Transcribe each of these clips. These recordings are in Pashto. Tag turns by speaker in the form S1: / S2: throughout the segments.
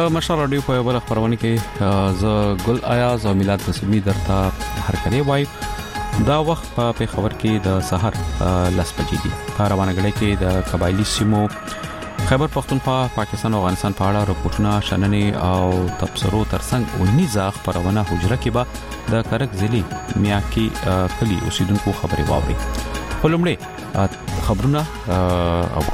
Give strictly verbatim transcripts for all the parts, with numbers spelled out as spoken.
S1: د مشال رادیو په بل خبرونه کې ز ګل آیاز او میلاد رسمي درته هر کله وای دا وخت په خبر کې د سحر لاس بجې دي په روانه غړي کې د قبایلی سیمو خیبر پختونخوا پاکستان او افغانستان په اړه رپورټونه شننې او تبصرو ترڅنګ ونیزه خبرونه حجره کې به د کرک ضلع میاکی کلی اوسیدونکو خبري واوري ولومړی خبرونه او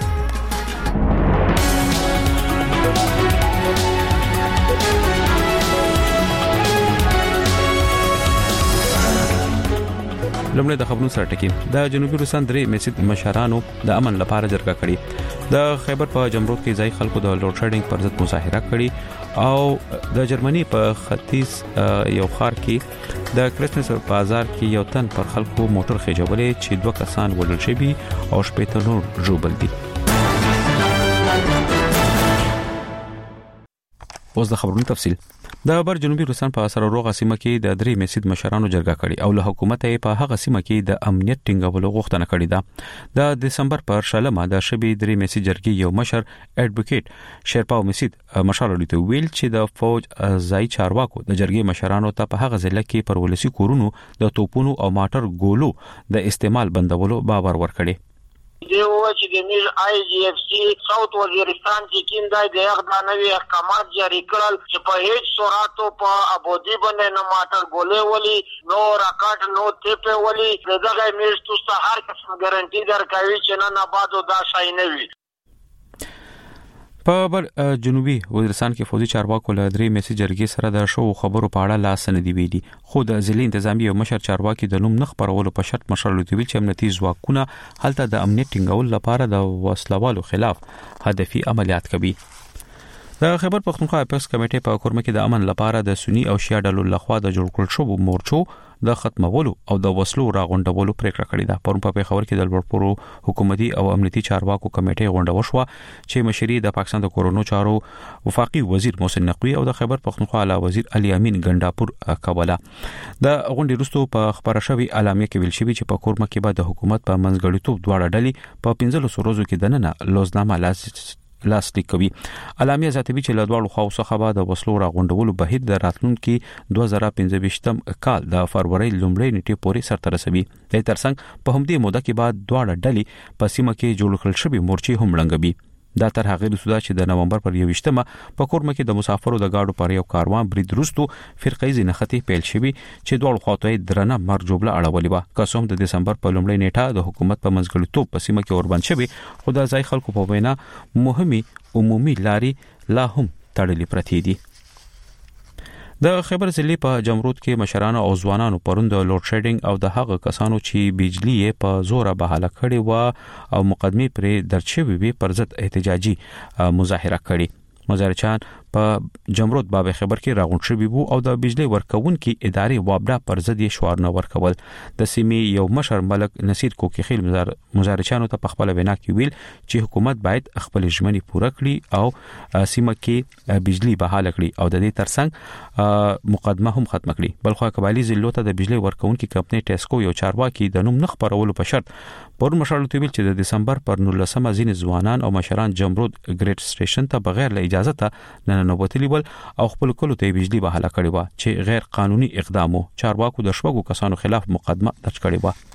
S1: لمړی د خبرونو سره ټکی د جنوبي روسان درې میسید مشرانو د امن لپاره جرګه کړې د خیبر په جمرود کې ځای خلکو د لوډ شیډینګ پر ضد مظاهره کړې او د جرمني په ختیځ یو خار کې د کرسمس بازار کې یو تن پر خلکو موټر خېجولې چې دوه کسان وژل شوي او شپږ نور ژوبل دي. اوس د خبرونو تفصیل. د بر جنوبي روسان په اثر روغه سیمه کې د درې میسید مشرانو جرګه کړې او له حکومت یې په هغه سیمه کې د امنیت ټینګولو غوښتنه کړې ده. د دسمبر پر شلمه د شبي درې میسید جرګې یو مشر اډوکیټ شیرپاو میسید مشال ته ویل چې د فوج ځای چارواکو د جرګې مشرانو ته په هغه ځل کې پر ولسی کورونو د توپونو او ماټر ګولو د استعمال بندولو باور ورکړي.
S2: دیو چې د میل آی جی اف سی ساوث وزیرستان کې کیندای د یغدا نوی احکامات جاری کړل چې په هیڅ صورت په ابودی باندې نه ماټر ګولې ولي نو راکټ نو تپه ولي دغه میل تاسو هر قسم ګارانټي درکوي چې نه نه بادو دا شای نه وي.
S1: په بل جنوبي وزیرستان کې فوجي چارواکو له درې میسي جرګې سره د شو خبرو په اړه لاس نه دی ویلي خو د ضلع انتظامی او مشر چارواکي د نوم نخ پرولو په شرط مشر لوي چې امنیتي ځواکونه هلته د امنیت ټینګول لپاره د وسلوالو خلاف هدفي عملیات کوي. د خیبر پختونخوا اپیکس کمیټې په کورمه کې د امن لپاره د سنی او شیعه ډلو لخوا د جوړ کړل شو مورچو د ختمولو او د وسلو راغونډولو پریکړه کړې ده. پرون په خبر کې د لوړپوړو حکومتي او امنیتي چارواکو کمیټې غونډه وشوه چې مشري د پاکستان د کورونو چارو وفاقي وزیر محسن نقوی او د خیبر پختونخوا اعلی وزیر علي امین ګنداپور کوله. د غونډې وروسته په خبره شوی اعلامیه کې ویل شوی چې په کورمه کې به د حکومت په منځګړیتوب دواړه ډلې په پنځه ورځو کې دننه لوزنامه لاس لاسلیک کوي. اعلامیه ذاتوي چې له دواړو خواو څخه به د وسلو راغونډولو بهیر د راتلونکي دوه زره پنځه ویشتم کال د فروری لومړۍ نیټې پورې سرته رسوي. د ترڅنګ په همدې موده کې بعد دواړه ډلې په سیمه کې جوړ کړل شوی مورچې هم لنګوي. دا تر هغه وروسته چې د نومبر پر یوویشتمه په کورمه کې د مسافرو د گاډو پر یو کاروان برید وروسته فرقې زینختی پیل شوی چې دواړو خواته درنه مرجوبله اړولې و. قسم د دسمبر په لومړۍ نیټه د حکومت په منځګړیتوب په سیمه کې اوربند شوی خو د ځای خلکو په وینا مهمي عمومي لاري لا هم تړلې پرتې دي. د خیبر ضلع په جمرود کې مشرانو او ځوانانو پروند لوډ شیډینګ او د هغه کسانو چې بجلی په زور بحاله کړي و او مقدمه پرې درچوي وي پر ضد احتجاجي مظاهره کړي. مظاهرچان په جمرود باب خبر کې راغونډ شوی وو او د بجلی ورکونکو ادارې وابډا پر ضد یې شعارونه ورکول. د سیمې یو مشر ملک نصیر کوکیخیل مظاهرچانو ته په خپل وینا کې ویل چې حکومت باید خپل ژمنې پوره کړي او سیمه کې بجلی بحاله کړي او د دې ترڅنګ مقدمه هم ختم کړي. بلخو قبایلی ضلعو ته د بجلی ورکونکو کمپنۍ ټیسکو یو چارواکي د نوم نخ پرولو په شرط پرون مشر لوي چې د دسمبر پر نولسمه ځین ځوانان او مشران جمرود ګریټ سټیشن ته بغیر له اجازه ته نه نوبتلی ول او خپل کلو ته بجلی بحاله کړي و چې غیر قانوني اقدامو چارواکو د شپږو کسانو خلاف مقدمه درج کړي و.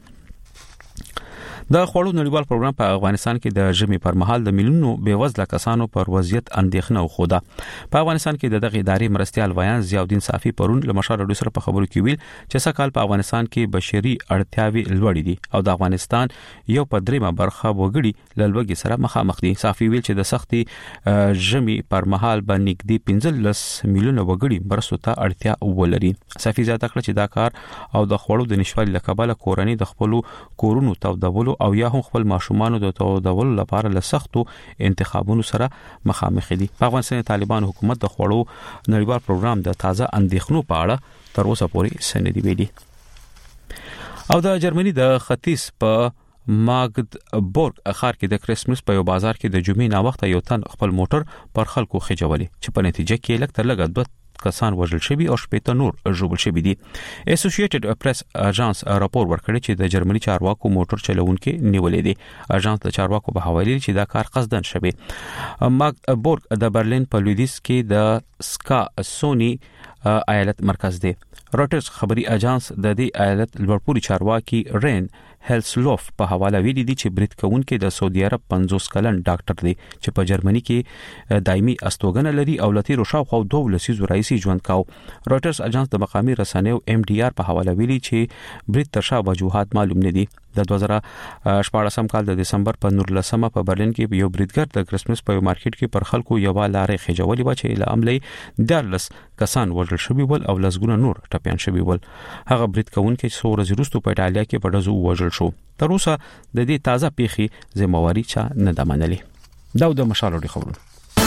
S1: د خوړو نړیوال پروګرام په افغانستان کې د ژمي پر مهال د میلیونونو بیوزله کسانو پر وضعیت اندېښنه خوده. په افغانستان کې د دغه ادارې مرستيال ویان ضیاءالدین صافي پرون له مشر رډو سره په خبرو کې ویل چې سکهال په افغانستان کې بشري اړتیاوي لوړې دي او د افغانستان یو په دریمه برخه وګړي له لوږې سره مخامخ دي. صافي ویل چې د سختي ژمي پر مهال باندې د پنځلس میلیونه وګړي مرستو ته اړتیا ولري. صافي زیاته کړ چې دا کار او د خوړو د نشوالي لکباله کورنۍ د خپل کورونو تودولو او یا هم خپل ماشومان د تودولو لپاره له سختو انتخابونو سره مخامخ دي. په افغانستان طالبان حکومت د خوړو نړیوال پروګرام د تازه اندېښنو په اړه تر اوسه پورې سندې ویلي. او د جرمني د ختیځ په ماګدبورګ اخر کې د کرسمس په یو بازار کې د جمعې نا وخت یو تن خپل موټر پر خلکو خجولې چې په نتیجه کې لکه تر لګ دوه کسان وژل شوي او شپږ نور ژوبل شوي دي. اسوسییټډ پریس اژانس راپور ورکړی چې د جرمني چارواکو موټر چلوونکي نیولې دي. اژانس د چارواکو په حواله چې دا کار قصدن شوی. ماګبورګ د برلین په لویدیځ کې د سکا سونی ایالت مرکز دی. روټرز خبري اژانس د دې ایالت لوړپوړي چارواکي رین هلسلوف په حواله ویلي دي چې برید کوونکي د سعودي عرب پنځوس کلن ډاکټر دی چې په جرمني کې دایمي استوګنه لري او لتیرو شاوخوا دوه لسیزو رئیسي ژوند کاو. روټرز اژانس د مقامي رسنیو ام ډي آر په حواله ویلي چې برید تر شا وجوهات معلوم نه دي. د دوه زره شپږم کال د دسمبر په نورلسمه په برلین کې یو بریدګر د کرسمس په مارکیټ کې پر خلکو یو لارې خجولې و چې له عملي دارلس کسان وژل شوي ول او لسګونه نور ټپيان شوي ول. هغه برید کوونکي څو ورځې وروسته په ایټالیا کې په ډزو وژل شو. تر اوسه د دې تازه پیښې ذمہواری چا نه ده منلې. دا د مشالو خبرونه.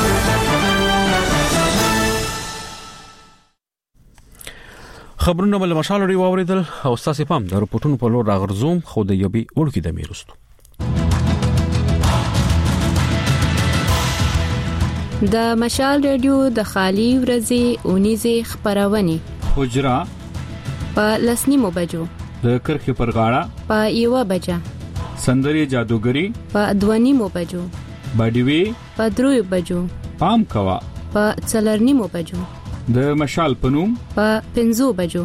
S1: خبرونه بل مشال لري واوریدل او تاسو پام د رپورټونو په لور راغرزوم خو د یوبي ورکی د میرستو.
S3: د مشال رادیو د خالی ورځې اونیزه خبرونه
S4: حجرا
S3: په لسنیمو بجو
S4: د کرخې پر غاړه
S3: په یو بجا
S4: سندري جادوګری
S3: په دوانیمو بجو
S4: باډوي
S3: په دروي بجو
S4: پام کوا
S3: په څلرنیمو بجو
S4: د مشال پنوم
S3: په پنځو بجو.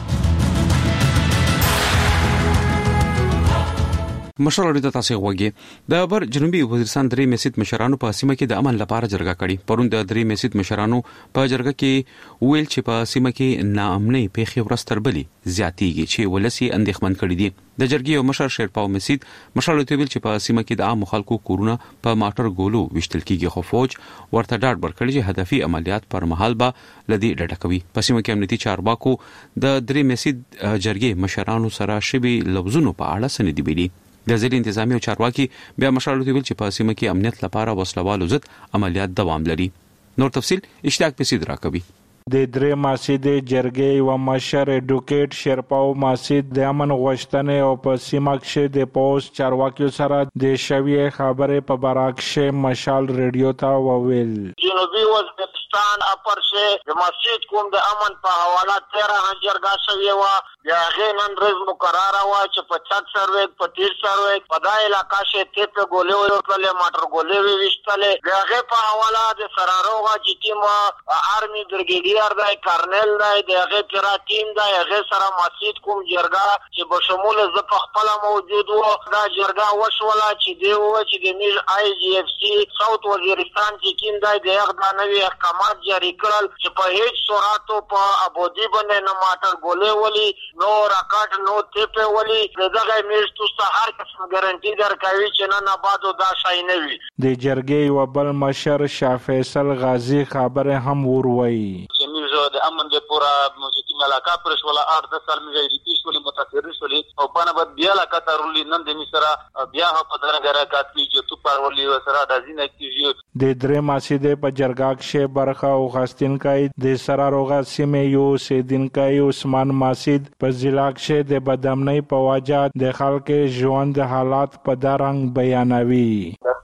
S1: مشال لري د تاسو غوږی د بر جنوبي وزیرستان درې میسید مشرانو په سیمه کې د امن لپاره جرګه کړې. پرون د درې میسید مشرانو په جرګه کې ویل چې په سیمه کې ناامنۍ پیښې ورستربلي زیاتېږي چې ولسی اندېښمن کړي دي. د جرګې یو مشر شیرپاو میسید مشال ته ویل چې په سیمه کې د عام خلکو کورونه په ماټر ګولو وشتل کېږي خو فوج ورته ډاډ ورکړي چې هدفي عملیات پر مهال به لدی ډډه کوي. په سیمه کې امنیتي چارواکو د درې میسید جرګې مشرانو سره شبي لفظونو په اړه سندې ویلي. د ځل انتظامی او چارواکي بیا مشال ته ویل چې په سیمه کې امنیت لپاره وسلوالو ضد عملیات دوام لري. نور تفصيل اشتیاق پسید راکوي.
S5: د درې ماسید جرګې و مشر اډوکیټ شیرپاو ماسید د امن غوښتنې او په سیمه کې د پوس چارواکیو سره د شوی خبره په براکشه مشال رادیو ته وویل.
S2: جنوبي وزیرستان اپرشه د مسجد کوم د امن په حواله تیرا جرګه شوی و بیا غینن رز مقرره و چې په چت سروي په تیر سروي په دای علاقې شه ته په ګولې ورکړلې ماټر ګولې ویشتلې دغه په حواله د سراروغه چې ټیم آرمي برګیډي ډیر دی کارنل دی دغه پیرا ټیم دی هغه سره مسجد کوم جرګه چې په شمول ز په خپل موجود وو دا جرګه وشوله چې دی و چې د میل آی جی اف سی ساوث وزیرستان کې کیم دی د اقدامي احکامات جاری کړل چې په هیڅ صورت په ابودی باندې نه ماټر ګولې ولي نو راکټ نو ټیپه ولي دغه میشتو سهار کې ګارانټي درکوي چې نه نه بادو دا شای نه وي.
S5: د جرګې و بل مشر شاه فیصل غازی خبره هم وروي
S2: میزو د امن د پورا موجودی ملاقات پرش ولا اړ د سال میږي ریپیش ولې متاثر شولې او باندې بد بیا لا کترولې نن د میسره بیا په درګه راکات کې چې تو پر ولې وسره د ځینې کیږي. د درې ماسیده په جرګه کې برخه او غاستینکای د سراروغه سیمه یو سیدینکای عثمان ماسید په ضلع کې د بدامنۍ په وجه د خلک ژوند حالات په دارنګ بیانوي.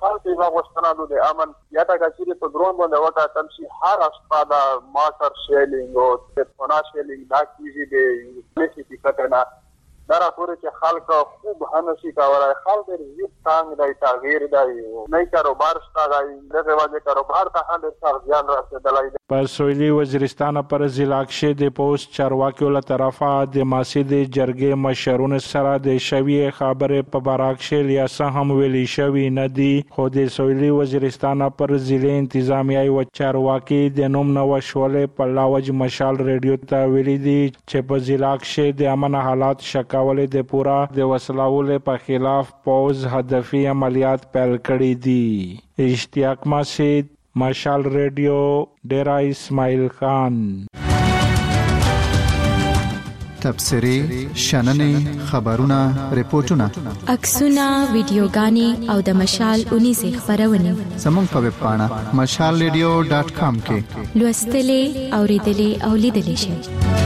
S2: د غوښتنو د امن یا تا چې په درون باندې وکړه تم شي هر اسپاده ماټر شیلینګ او تلفون شیلینګ دا کیږي د لیکي کټنا دا راپور چې خلک خوب هنسي کاوه خلک یې څنګه د تغییر دی نه کاروبار ستای دغه وجه کاروبار ته هند څخه ځان راځي.
S5: په سویلي وزیرستان پر ضلع کې د پوسټ چارواکیو له طرفه د ماسید جرګې مشرونو سره د شوی خبره په براکشه لیاسه هم ویلي شوی نه دی خو د سویلي وزیرستان پر ضلع انتظامیه او چارواکي د نوم نو شولې په لاوج مشال رادیو ته ویلي دي چې په ضلع کې د امن حالات شکاولې د پورا د وسلوالو په خلاف پوز هدفي عملیات پیل کړي دي. اشتیاق مسجد مشال رادیو ډیرا اسماعیل خان.
S6: تبصری شننې خبرونه ریپورتونه
S3: عکسونه ویډیوګانې او د مشال اونیزه خبرونه
S6: زموږ په ویب پاڼه مشال ریډیو ډاټ کام کې
S3: لوستلې اوریدلې او لیدلې شئ.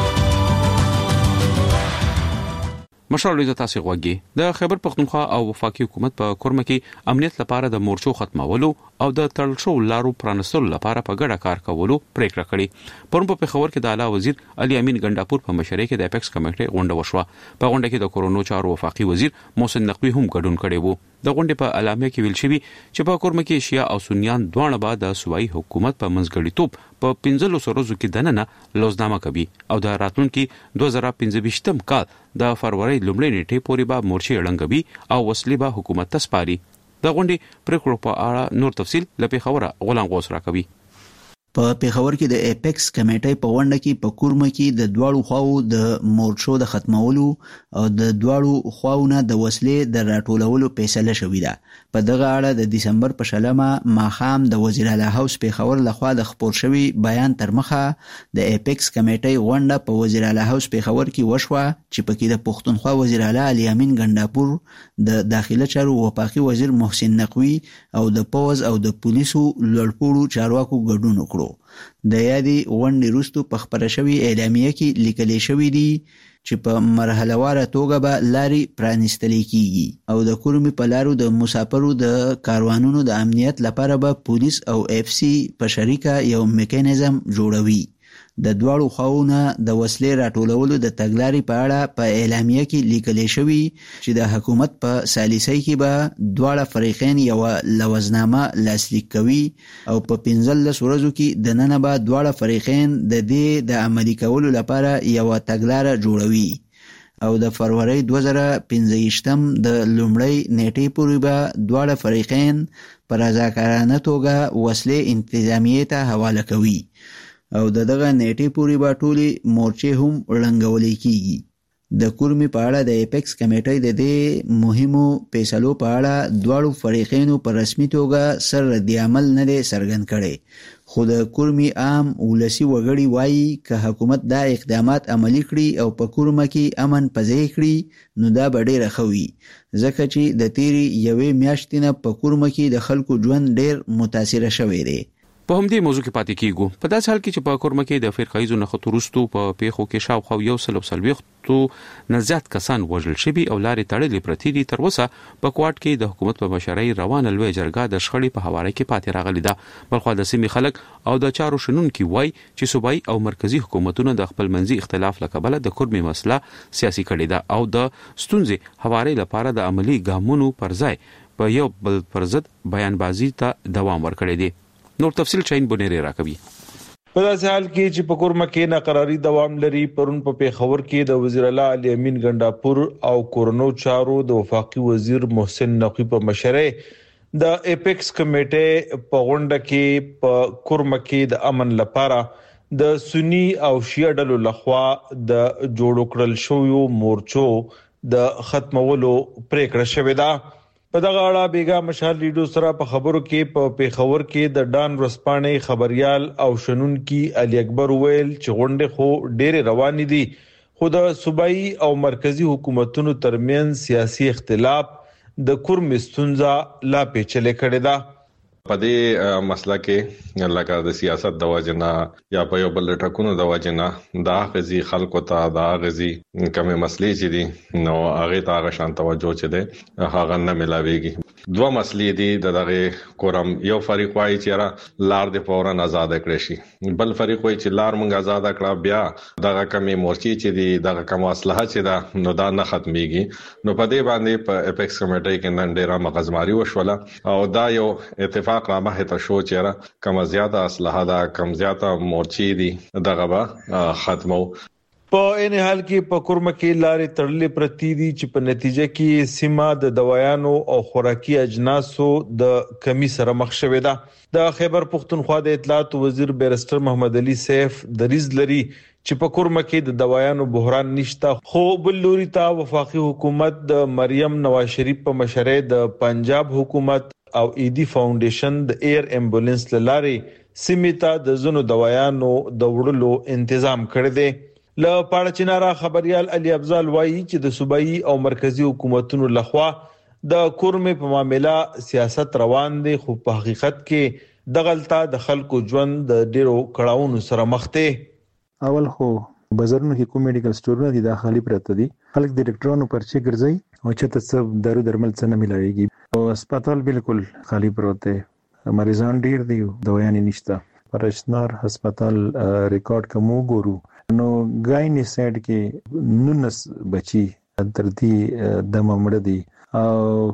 S1: مشال لري تاسو غوږی د خیبر پختونخوا او وفاقي حکومت په کورمه کې امنیت لپاره د مورچو ختمولو او د تړل شو لارو پرانستلو لپاره په ګډه کار کولو پریکړه کړې. پرون په پیښور کې د اعلی وزیر علي امین ګنداپور په مشرۍ کې د اپیکس کمیټې غونډه وشوه. په غونډه کې د کورونو چارو وفاقي وزیر محسن نقوی هم ګډون کړی وو. د غونډې په اعلامیه کې ویل شوی چې په کورمه کې شیا او سنیان دواړه به د صوبایي حکومت په منځګړیتوب په پنځلس ورځو کې دننه لوزنامه کوي او د راتلونکي دوه زره پنځه کال د فروری لومړۍ نیټې پورې به مورچې ړنګوي او وسلې به حکومت ته سپاري. د غونډې پریکړو په اړه نور تفصیل له پیښوره غلام غوث راکوي.
S7: په پیښور کې د اپیکس کمیټې په غونډه کې په کورمه کې د دواړو خواو د مورچو د ختمولو او د دواړو خواو نه د وسلې د راټولولو فیصله شوې ده. په دغه اړه د دسمبر په شلمه ماښام د وزیر اعلی هاوس پیښور لخوا د خپور شوی بیان تر مخه د اپیکس کمیټې غونډه په وزیر اعلی هاوس پیښور کې وشوه چې پکې د پښتونخوا وزیر اعلی علي امین ګنداپور، د داخله چارو وفاقي وزیر محسن نقوی او د پوز او د پولیسو لوړپوړو چارواکو ګډون وکړو. د یادې غونډې وروسته په خپره شوې اعلامیه کې لیکل شوی دی چې په مرحله واره توګه به لارې پرانیستل کیږي او د کورمې په لارو د مسافرو د کاروانونو د امنیت لپاره به پولیس او اف سی په شریکه یو میکانیزم جوړوي. د دواړو خواوو د وسلې راټولولو د تګلارې په اړه په اعلامیه کې لیکل شوی چې د حکومت په سالیسۍ کې به دواړه فریقین یو لوزنامه لاسلیک کوي او په پنځلس ورځو کې د نن به دواړه فریقین د دې د عملي کولو لپاره یو تګلارې جوړوي او د فروری دوه زره پنځه د لومړۍ نیټې پورې به دواړه فریقین په رضاکارانه توګه وسلې انتظامیې ته حواله کوي او د دغه نیټې پورې به ټولې مورچې هم ړنګولې کیږي. د کورمې په اړه د اپیکس کمیټې د دې مهمو فیصلو په اړه دواړو فریقینو په رسمي توګه سر رد عمل نه دی څرګند کړی، خو د کورمې عام ولسي وګړي وایي که حکومت دا اقدامات عملي کړي او په کورمه کې امن پځای کړي نو دا به ډیره ښه وي، ځکه چې د تیرې یوې میاشتې نه په کورمه کې د خلکو ژوند ډیر متاثره شوی دی.
S1: په همدې موضوع کې پاتې کیږو. په داسې حال کې چې په کورمه کې د فرقایزو نښتو وروسته په پیښو کې شاوخوا یو سل او څلوېښتو نه زیات کسان وژل شوي او لارې تړلې پرتې دي. تر اوسه په کوټ کې د حکومت په مشرۍ روانه لویه جرګه د شخړې په حواله کې پاتې راغلې ده. بلخوا د سیمې خلک او د چارو شنونکي وایي چې صوبایي او مرکزی حکومتونه د خپل منځي اختلاف له کبله د کورمې مسله سیاسي کړې ده او د ستونزې هواري لپاره د عملی ګامونو پر ځای په یو بل پر ضد بیانبازي ته دوام ورکړی دی. نور تفصیل چاین بونیری راکوي.
S8: په داسې حال کې چې په کورمه کې ناقراری دوام لري، پرون په پیښور کې د وزیر اعلی علي امین ګنداپور او کورونو چارو د وفاقي وزیر محسن نقوی په مشرۍ د اپیکس کمیټې په غونډه کې په کورمه کې د امن لپاره د سنی او شیعه ډلو لخوا د جوړ کړل شویو مورچو د ختمولو پریکړه شوې ده. په دغه اړه بیګا مشال لیډو سره په خبرو کې په پیښور کې د ډان ورسپانې خبريال او شنونکي علي اکبر ویل چې غونډه خو ډېر روان دي، خو د صوبایي او مرکزی حکومتونو ترمن سیاسي اختلاف د کورمې ستونزه لا پیچلې کړې ده.
S9: په دې مسله کې لکه د سیاست د وجنه یا په یو بل ټکونو د وجنه دا غزي خلکو ته دا غزي کومه مسلې چې دي نو هغه ته هغه شان توجه چي دي هغه نه ملاويږي. دوه مسلې دي د دغه کورم، یو فریق وايي چې لار د فورن آزاد کړي شي، بل فریق وايي چې لار مونږ آزاد کړه بیا دغه کمی مورچې چې دي دغه کوم اصلاحات چې دا نو دا نه ختميږي. نو په دې باندې په اپیکس کمیټې کې نن ډیره مغزماري وشوله او دا یو اتفاق رامه ته شو چې کم زیاته اصلاحات کم زیاته مورچې دي دغه به ختمو.
S8: په ان حال کې په کورمه کې لارې تړلې پرتی دي چې په نتیجه کې سیمه د دوايانو او خوراکي اجناسو د کمی سره مخ شوې ده. د خیبر پختونخوا د اطلاعات وزیر بیرستر محمد علي سیف دریز لري چې په کورمه کې د دوايانو بحران نشته، خو بل لوري ته وفاقي حکومت د مریم نواز شریف په مشرۍ د پنجاب حکومت او ایدی فاونډیشن د ایر امبولانس لارې سیمه ته د زونو دوايانو د وړلو تنظیم کړی دی. له پاړچینارا خبريال علي افضل وایي چې د صوبایي او مرکزی حکومتونو لخوا د کورمې په معاملې سیاست روان دي، خو په حقیقت کې دغلطه د خلکو ژوند د ډیرو کړهونو سره مخ دي.
S10: اول خو بازارونو کې کوم میډیکل سٹورونه دي داخلي پرته دي، خلک د ډاکټرانو پرچې ګرځي او چې ته څه دارو درمل څه نه ملایږي او هسپتال بالکل خالی پروت دی. مریضان ډیر دي دوايان نشته. پر اشنار هسپتال ریکارډ کوم ګورو نو ګاینسایډ کې نونس بچي تر دې د ممړ دي او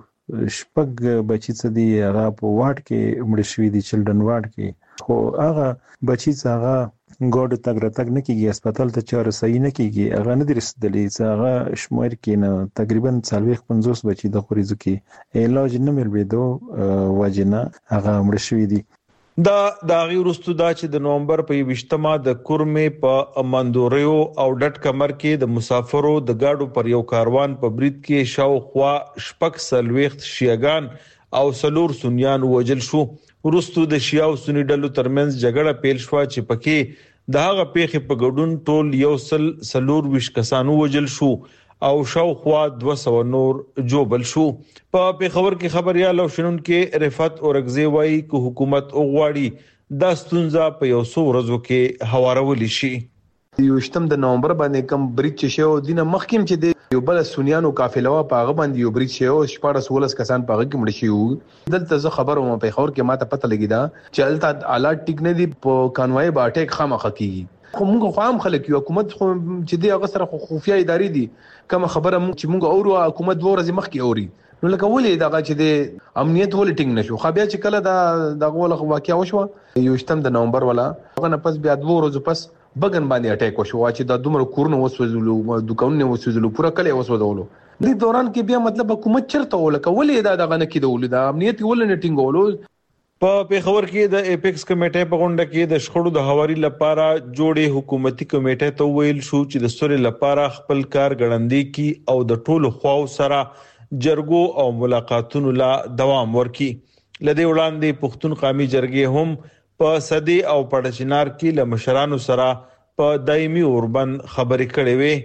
S10: شپږ بچي څه دي هغه په واټ کې مړ شوي دي چلډرن واټ کې خو هغه بچي څه هغه ګوډ تګ راتګ نه کیږي هسپتال ته چاره صحیح نه کیږي هغه نه درسدلې څه هغه شمیر کې نه تقریبا څلويخ پنځوس بچي د خوريزو کې علاج نه ملويدو وجنه هغه مړ شوي دي.
S8: دا د غي ورستو دا چې د نومبر په یوشتمه د کورمې په مندوریو او ډټ کمر کې د مسافرو د گاډو پر یو کاروان په برید کې شاوخوا شپږ سلويخت شیعاګان او سلور سنیان وجل شو. ورستو د شیعه او سنی ډلو ترمنځ جګړه پیل شو چې پکې د هغه پیښې په ګډون ټول یو سل سلور ویش کسانو وجل شو او شاوخوا دوه سوه نور جوبل شو. په پیښور کې خبريال او شنن کې رفعت اورغزی وایي چې حکومت اوغواړي د ستونزه په یو څو ورځو کې هوارول شي.
S11: یوشتم د نومبر باندې کم بریټ شو دینه مخکیم چې د یو بل سنیانو قافله وا پاغه باندې یو بریټ شو شپږ سولس کسان پاغه کې مړ شي. دلته زه خبر ومه پیښور کې ماته پته لګی دا چې الته حالات ټیک نه دي په کانوای با اٹیک خامخ کیږي. خو موږ خو هم خلک یو حکومت خو چې دی هغه سره خفیا ادارې دي کوم خبره چې موږ اورو حکومت دوه ورځې مخکې اوري نو لکه ولې دغه چې د امنیت ولې ټینګ نشو. خو بیا چې کله دا دغه ول واقعیا وشو یوشتم د نومبر ولا هغه نه پس بیا دوه ورځې پس بګن باندې اٹیک وشو چې د دومره کورونه وسوځلو دکانونه وسوځلو پورا کله وسوځولو. دې دوران کې بیا مطلب حکومت چرته ولکه ولې دا دغه نه کېدول دا امنیت ولې نه ټینګولو.
S8: په پیښور کې د ایپکس کمیټې په غونډه کې د شخړو د هواري لپاره جوړې حکومتي کمیټې ته ویل شو چې د سوري لپاره خپل کار غړندې کی او د ټولو خواو سره جرګو او ملاقاتونو لا دوام ورکي. لدې وړاندې پښتون قومي جرګې هم په صدې او پړچنار کې له مشرانو سره په دایمي اوربند خبرې کړې وې.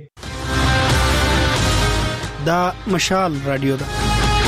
S12: دا مشال رادیو ده.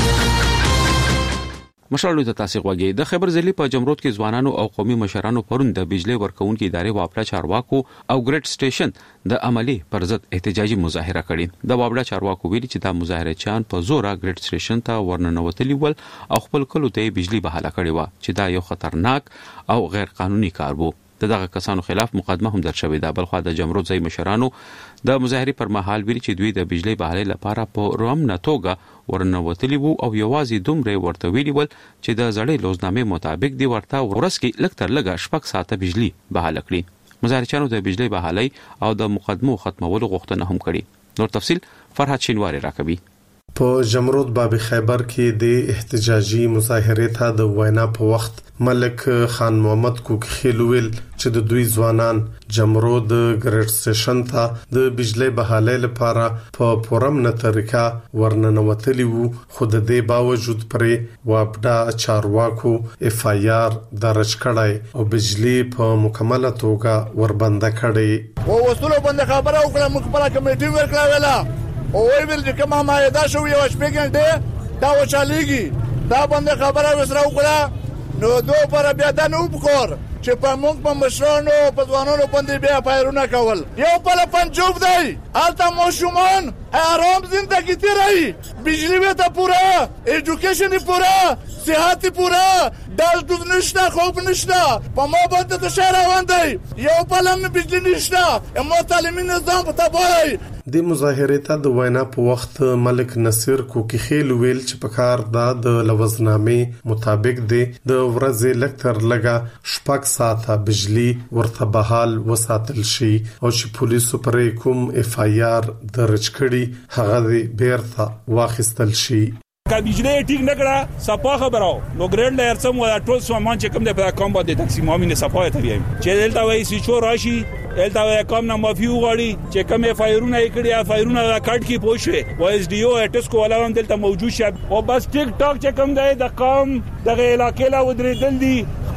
S1: مشرانو ته تاسو غوږی د خبر ځلی په جمرود کې ځوانانو او قومي مشرانو پرون د بجلی ورکونکو ادارې واپلا چارواکو او ګریډ سټیشن د عملی پر ضد احتجاجي مظاهره کړې. د واپلا چارواکو ویلي چې دا مظاهره چان په زوره ګریډ سټیشن ته ورننوتلی ول او خپل کلو ته بجلی بحاله کړې و چې دا یو خطرناک او غیر قانوني کار وو. دغه کسانو خلاف مقدمه هم درشوي ده. بلخو د جمرود ځای مشرانو د مظاهره پر مهال ویلي چې دوی د بجلی بحاله لپاره په روم نتوګه ورنوتلی وو او یوازې دومره ورته ویلي ول چې د زړې لوزنامې مطابق دی ورته ورس کې لکتر لګه شپږ ساعته بجلی بحاله کړي. مظاهرچیانو د بجلی بحالي او د مقدمو ختمولو غوښتنه هم کړې. نور تفصيل فرحت شینواری راکوي.
S13: په جمرود باب خیبر کې د احتجاجي مظاهره ته د وینا په وخت ملک خان محمد کوک خیلویل چې د دوی ځوانان جمرود ګریډ سټیشن ته د بجلی بحاله لپاره په پورم نه طریقه ورننوتلی وو خو د دې باوجود پرې واپډا چارواکو اف آی آر درج کړای او بجلی په مکمله توګه وربنده کړي.
S14: او وسلو باندې خبره وکړه موږ په کمیټي ورکړه ویلا او ویل چې کومه مایده شو یو شپږ غنټه دا وچاليږي دا باندې خبره وسره وکړه نو دوه پر بیا د نو بکور چې په موږ په مشرانو په ځوانانو باندې بیا پایرونه کول یو په پنجوب دی الته موشومان آرام زندگی تیرای بجلی وته پورا ایجوکیشن پورا صحت پورا دال دوز نشته خوب نشته په ما باندې ته شهر روان دی یو په لم بجلی نشته امو تعلیمي نظام په تبای.
S13: د مظاهره ته د وینا په وخت ملک نصیر کوکی خیل ویل چې په کار د لوزنامې مطابق دی د ورځې لکتر لګه شپږ ساعته بجلی ورته بحال وساتل شي او چې پولیسو پر کوم اف آی آر درج کړي هغه بیرته واخیستل شي.
S15: که بجلی ټیک نه کړه صفا خبرو نو ګریډ لایر سم ولا ټول سامان چې کوم د په کوم باندې تقسیم امینه صفا ته ویم چې دلته وایي سچو راشي دلته وایي کوم نه مافیو غړي چې کوم فایرونه کړي فایرونه کټ کی پوښوي و اس ډي او اټس کو ولا هم دلته موجود شه او بس ټیک ټاک چې کوم دی د قوم د علاقې لا ودرېدل دي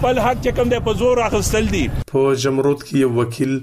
S15: خپل حق چې کوم د په زور اخستل دي.
S13: په جمرود کې یو وکیل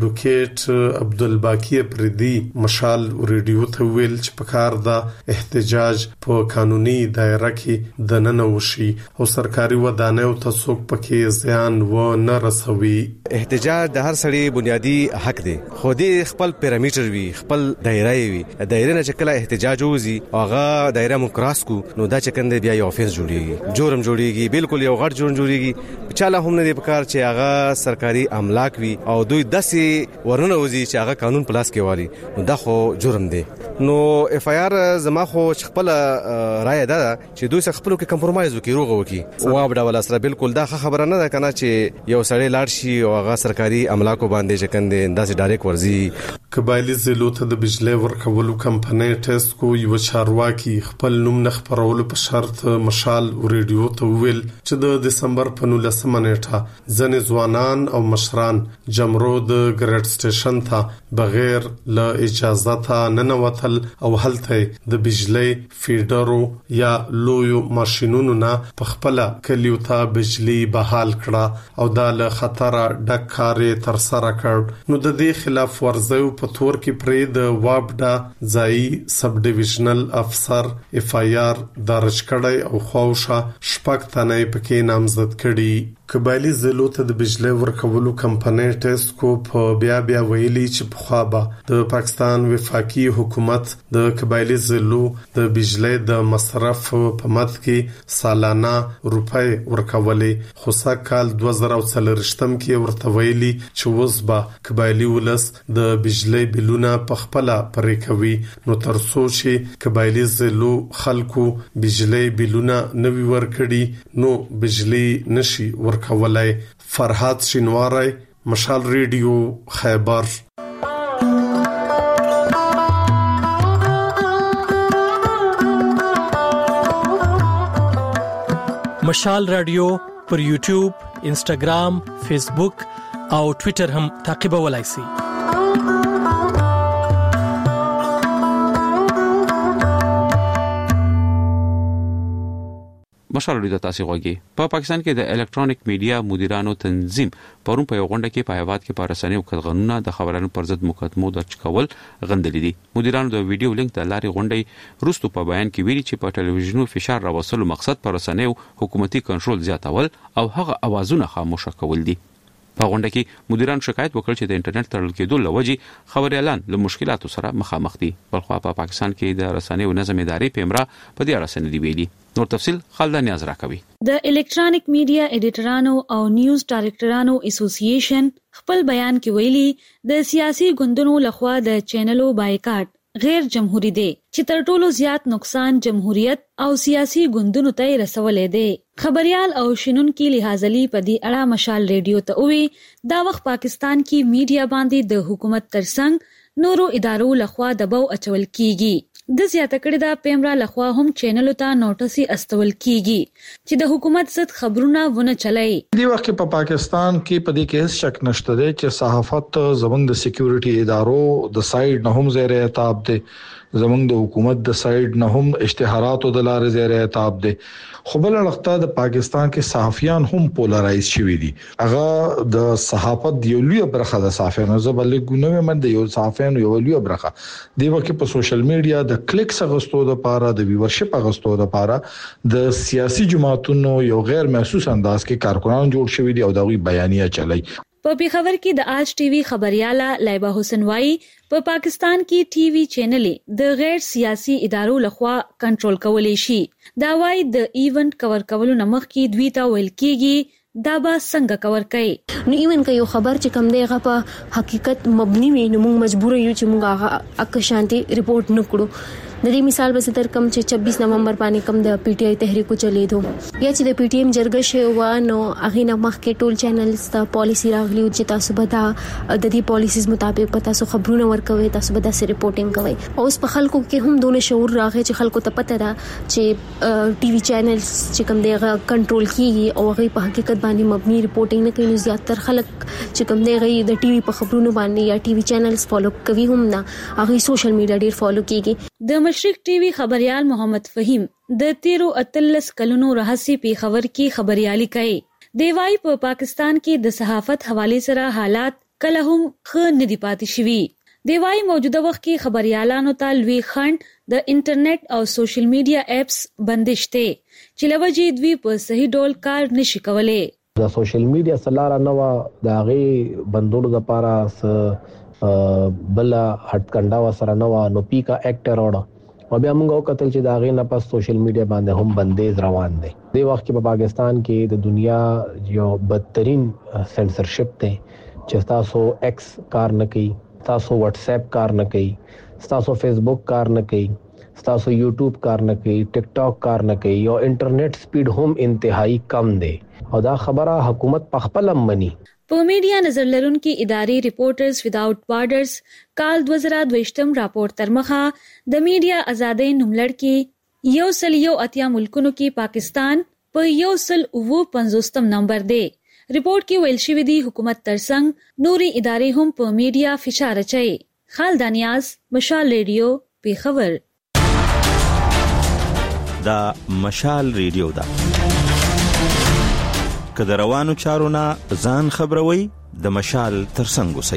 S13: اډوکیټ عبدالباقی پردي مشال ریډیو ته ویل چې په کار د احتجاج په قانوني دایره کې د نن وشي او سرکاري ودانیو ته څوک پکې زیان و نه رسوي.
S16: احتجاج د هر سړي بنیادی حق دی، خو دې خپل پیرامیټر وي، خپل دایره وي، دایره نه چې کله احتجاج وزي هغه دایره مو کراس کو نو دا چې کنده بیا یو افیس جوړیږي، جرم جوړیږي، بالکل یو غټ جرم جوړیږي. چاله هم نه دی پکار چې هغه سرکاري املاک وي او دوی داسې ورنه وزي چې هغه قانون پلاس کې واري، نو دا خو جرم دی. نو اف آی آر زما خو خپل رائے ده چې دوی سره خپل کې کمپرمایز وکړي، روغه وکړي. او بډا ولا سره بالکل دا خبره نه ده کنه چې یو سړی لاړ شي او هغه سرکاري املاک باندې چې کنده انداسې ډایرک ورزي.
S13: قبایلی ضلعو ته د بجلی ورکولو کمپنۍ ټیسکو یو چارواکي خپل نوم نه خبرولو په شرط مشال ریډیو ته ویل چې د دسمبر په نولسمه نیټه ځنې ځوانان او مشران جمرود ګریډ سټیشن ته بغیر له اجازه نه نوتل او هلته د بجلی فیډرو یا لویو ماشينونو نه په خپل کلیو ته بجلی بحال کړه او د له خطر ډک کار تر سره کړ. نو د دې خلاف ورزي په تور کې پرې د وابډا ځای سب ډیویژنل افسر اف آی آر درج کړی او خوښه شپږ تنه پکې نامزد کړي. قبایلی ضلعو ته د بجلی ورکولو کمپنۍ ټیسکو په بیا بیا ویلي چې په خوا به د پاکستان وفاقي حکومت د قبایلی ضلعو د بجلی د مصرف په مد کې سالانه روپۍ ورکولې، خو سږ کال دوه زره څلوېښتم کې ورته ویلي چې اوس به قبایلی ولس د بجلی بلونه په خپله پرې کوي. نو تر څو چې قبایلی ضلعو خلکو بجلی بلونه نوي ورکړي نو بجلی نشي ورکړي کولای. فرحات شینواری، مشال ریډیو، خیبر.
S17: مشال رادیو پر یوټیوب، انسټاګرام، فیسبوک او ټوئیټر هم تعقیبولای شئ.
S1: مشال ریډیو تاسو غوږی. په پاکستان کې د الکترونیک میډیا مدیرانو تنظیم پرون په یو غونډه کې په هیواد کې پارسنۍ او قانونونه د خبرونو پر ضد مقدمو درج کول غندلې دي. مدیرانو د ویډیو لینک د لارې غونډې روستو په بیان کې ویلي چې په ټلویزیونو فشار راوصلو مقصد پارسنۍ او حکومتي کنټرول زیاتول او هغه اوازونه خاموش کول دي. په غونډه کې مدیران شکایت وکړ چې د انټرنیټ تړل کېدو لوجې خبريالان له مشکلاتو سره مخامخ دي. بلخو په پاکستان کې د رسنیو نظم ادارې پیمرا په دې اړه سندې ویلي. نور تفصيل خالد نیاز راکوي.
S18: د الکترونیک میډیا ایډیټرانو او نیوز ډایرکټرانو اسوسییشن خپل بیان کې ویلي د سیاسي ګوندونو لخوا د چینلو بایکاټ غیر جمهوریت دی چې تر ټولو زیات نقصان جمهوریت او سیاسي ګوندونو ته رسولې دی. خبريال او شنونکي لحاظلی په دې اړه مشال ریډیو ته وی دا وخت پاکستان کې میډیا باندې د حکومت ترڅنګ نورو ادارو لخوا دباو اچول کیږي. د زیاته کړي دا پیمرا لخوا هم چینلو ته نوټسي استول کیږي چې د حکومت ضد خبرونه ونه چلای.
S19: دی وخت په پاکستان کې په دې کې شک نشته دی چې صحافت زموږ د سکیورټي ادارو د سایډ نه هم زیر عتاب دی، زموږ د حکومت د سایډ نه هم اشتهارات او د لارې زیر عتاب دی. خو بل اړخته د پاکستان کې صحافیان هم پولرایز شوي دي. هغه د صحافت یو لوی برخه د صحافیانو زبل ګونوي مند یو صحافیانو یو لوی برخه دی وکه په سوشل میډیا د کلیکس غستو د پاره د ویورشپ غستو د پاره د سیاسي جماعتونو یو غیر محسوس انداز کې کارکونان جوړ شوي دي او دا غوي بیانیه چلای.
S18: په پیښور کې د آج ټي وي خبرياله لایبا حسین وايي په پاکستان کې ټي وي چینلې د غیر سیاسي ادارو لخوا کنټرول کولې شي. دا وايي د ایونت کور کولو نمخ کې دوی ته ویل کیږي دا به څنګه کور کوي.
S20: نو ایون که یو خبر چې کم دی هغه په حقیقت مبني وي نو موږ مجبور یو چې موږ هغه اک شانتي ریپورت نکړو. د دې مثال به ستر کم چې چوبیس نومبر باندې کم د پی ټی آی تحریک چلی دو یا چې د پی ټی ایم جرګه شو نو هغه نه مخ کې ټول چینلز ته پالیسی راغلی چې تاسو به دا د دې پالیسیز مطابق پتا سو خبرونه ورکوي، تاسو به دا سره ریپورټینګ کوي. او اوس په خلکو کې هم دونه شعور راغی چې خلکو ته پته ده چې ټي وي چینلز چې کم دی هغه کنټرول کیږي او هغه په حقیقت باندې مبني ریپورټینګ نه کوي. زیاتره خلک چې کم دی هغه د ټي وي په خبرونو باندې یا ټي وي چینلز فالو کوي هم نه، هغه سوشل میډیا ډیر فالو کیږي.
S18: د مشرق ټي وي خبريال محمد فهیم د تیرو اتلس کلونو راهسي په خبر کې خبريالي کوي. دی وايي په پا پاکستان کې د صحافت حواله سره حالات کله هم ښه ندي پاتې شوي. دی وايي موجوده وخت کې خبريالانو ته لوی خنډ د انټرنیټ او سوشل میډیا اپس بندش ته چې لوجې دوی په صحیح ډول کار نشي کولای.
S21: د سوشل میډیا سلاره نو د هغه بندولو لپاره بل هټ کنډا وسره نو نو پیکا اکټ راوړ او بیا موږ وکتل چې دا غي نه پس سوشل میډیا باندې هم بندیز روان دي. د وخت کې په پاکستان کې د دنیا یو بدترین سنسرشپ ته چې تاسو ایکس کار نه کوي، تاسو واتس اپ کار نه کوي، تاسو فیسبوک کار نه کوي، تاسو یوټیوب کار نه کوي، ټیک ټاک کار نه کوي، او انټرنیټ سپیډ هم انتهایی کم دی او دا خبره حکومت په خپل مني.
S18: په میډیا نظر لرونکي ادارې ریپورټرز وداوټ بارډرز کال دوه زره دوه راپور ترمخه د میډیا ازادۍ نوملړ کې یو سل یو اتیا ملکونو کې پاکستان په یو سل اوه پنځوستم نمبر دی. ریپورت کې ویل شوی دی حکومت ترڅنګ نوري ادارې هم په میډیا فشار اچي. خالد نیاز، مشال ریډیو، پیښور.
S22: دا مشال ریډیو دا که د روانو چارو نه ځان خبروي د مشال ترڅنګ اوسئ.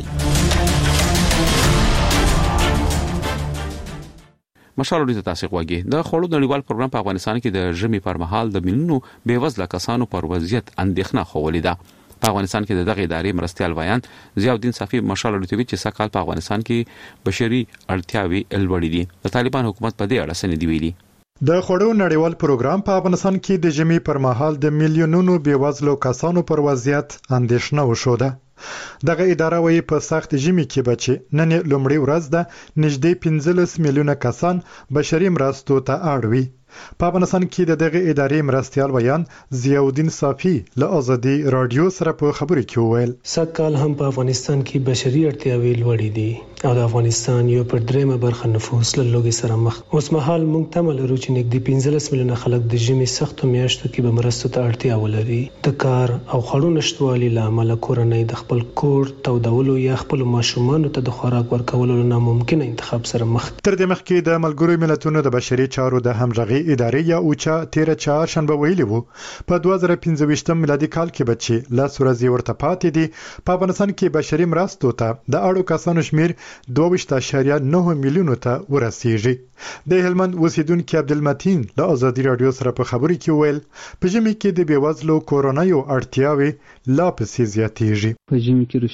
S1: مشال ډیره تاسو غواګي د خړو نړیوال پروګرام په افغانستان کې د ژمي پر مهال د مليونو بیوزله کسانو پر وضعیت اندېښنه خوولې ده. په افغانستان کې د دغه ادارې مرستيال ویان ضیاءالدین صافی مشال لټوي چې سکهال په افغانستان کې بشري اړتیاوي الوړې دي. د طالبان حکومت په دې اړه څه ندی ویلي.
S23: د خړو نړیوال پروګرام په افغانستان کې د ژمي پر مهال د میلیونونو بیوزلو کسانو پر وضعیت اندېښنه وشوده. دغه اداره وايي په سخت ژمي کې بچي نن لومړی ورځ ده نږدې پنځلس میلیونه کسان بشري مرستو ته اړ وي. په افغانستان کې د دغه ادارې مرستيال ویان ضیاءالدین صافی له ازادي رادیو سره په خبرو کې وویل
S24: سکهال هم په افغانستان کې بشري اړتیاوې لوړې دي او د افغانستان یو پر دریمه برخه نفوس له لوګي سره مخ. اوس مهال موږ تمل لرو چې نږدې پنځلس میلیونه خلک د ژمي سختو میاشتو کې به مرستو ته اړتیا ولري. د کار او خړو نشټوالي لامل کورنۍ د خپل کور تودولو یا خپل ماشومان ته د خوراک ورکولو ناممکن انتخاب سره مخ.
S23: تر دې مخکې د ملګرو ملتونو د بشري چارو د همغږي ادارې یا اوچا تیر چهار شنبه ویلي وو په دوه زره پنځه میلادي کال کې بچي لاس ورځي ورته پاتې دي. په افغانستان کې بشري مرستو ته د اړو کسانو شمیر دوه اشاریه نه میلیونو ته ورسیږي. د هلمند اوسیدونکو عبدالمتین له ازادي رادیو سره په خبرو کې ویل په ژمي کې د بیوزلو کورونایو اړتیاوي لا پسې زیاتېږي.
S25: په ژمي کې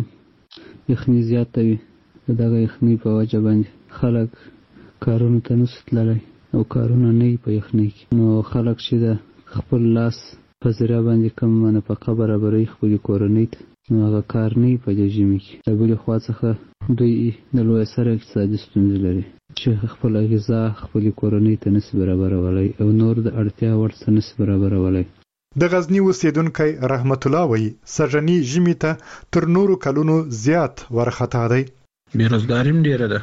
S25: رښتیا یخني زیاته وي. دغه یخني په وجه باندې خلک کارونو ته نشي تللی او کارونه نه په یخني کې نو خلک چې د خپل لاس په ذریعہ باندې کوم نفقه برابرۍ خپل کورنۍ ته نو هغه کار نه په ژمي کې. د بل خوا څخه دوی د لوی سره اقتصادي ستونزې لري چې خپل غذا خپل کورنۍ ته نسبت برابرولای او نور د اړتیا وړ څه نسبت برابرولای.
S23: د غزنی اوسیدونکو رحمت الله وایي سرجنی ژمي ته تر نورو کلونو زیات ورختا دی.
S26: بیروزګاریم ډیره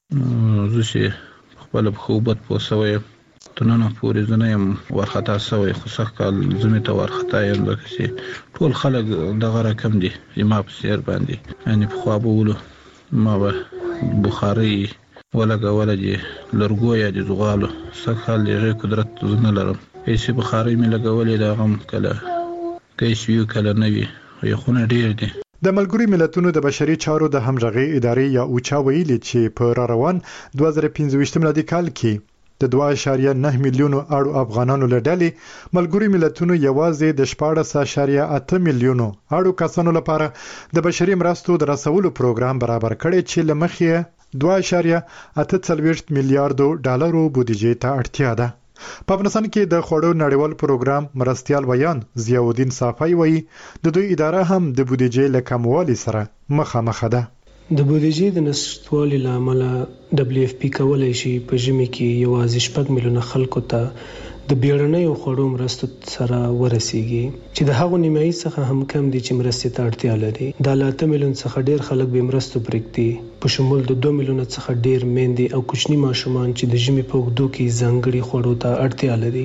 S26: ده زه خپل خوبت پوسوي تنونه پورې زنیم ورختا سوی خو څخه کال زمي ته ورختا یم لکه ټول خلک دغه رقم دي ما په سیر باندې یعنی په خوا بولو ما به بخاري ولګه ولګي لرګو یا د زغالو څخه کال لري قدرت نه لرم هیڅ بخاري مې لګولې دا غم کله کیسیو کله نوي یو خونه ډیر دي.
S23: د ملګرو ملتونو د بشري چارو د همغږي ادارې یا اوچا ویلي چې په را روان دوه زره پنځه میلادي کال کې د دوه اعشاریه نه میلیونو اړو افغانانو لړلې ملګرو ملتونو یوازې د شپږ اعشاریه اته میلیونو اړو کسانو لپاره د بشري مرستو د رسولو پروګرام برابر کړي چې لمخې دوه اعشاریه اته څلوېښت میلیارډ ډالرو بودیجې ته اړتیا ده. په افغانستان کې د خړو نړیوال پروګرام مرستيال ویان ضیاءالدین صافی وایي د دوی اداره هم د بودیجې له کموالي سره مخامخ ده.
S24: د بودیجې د نشټوالي لامل دبليو اف پی کولای شي په ژمي کې یوازې شپږ میلیونه خلکو ته د بیړنیو خړو مرستو سره ورسیږي چې د هغو نیمایي څخه هم کم دي چې مرستې ته اړتیا لري. د لاته میلیون څخه ډیر خلک به مرستو پرېږدي په شمول د دوه میلیونه څخه ډیر میندې او کوچني ماشومان چې د ژمي په وګړو کې ځانګړي خړو ته اړتیا لري.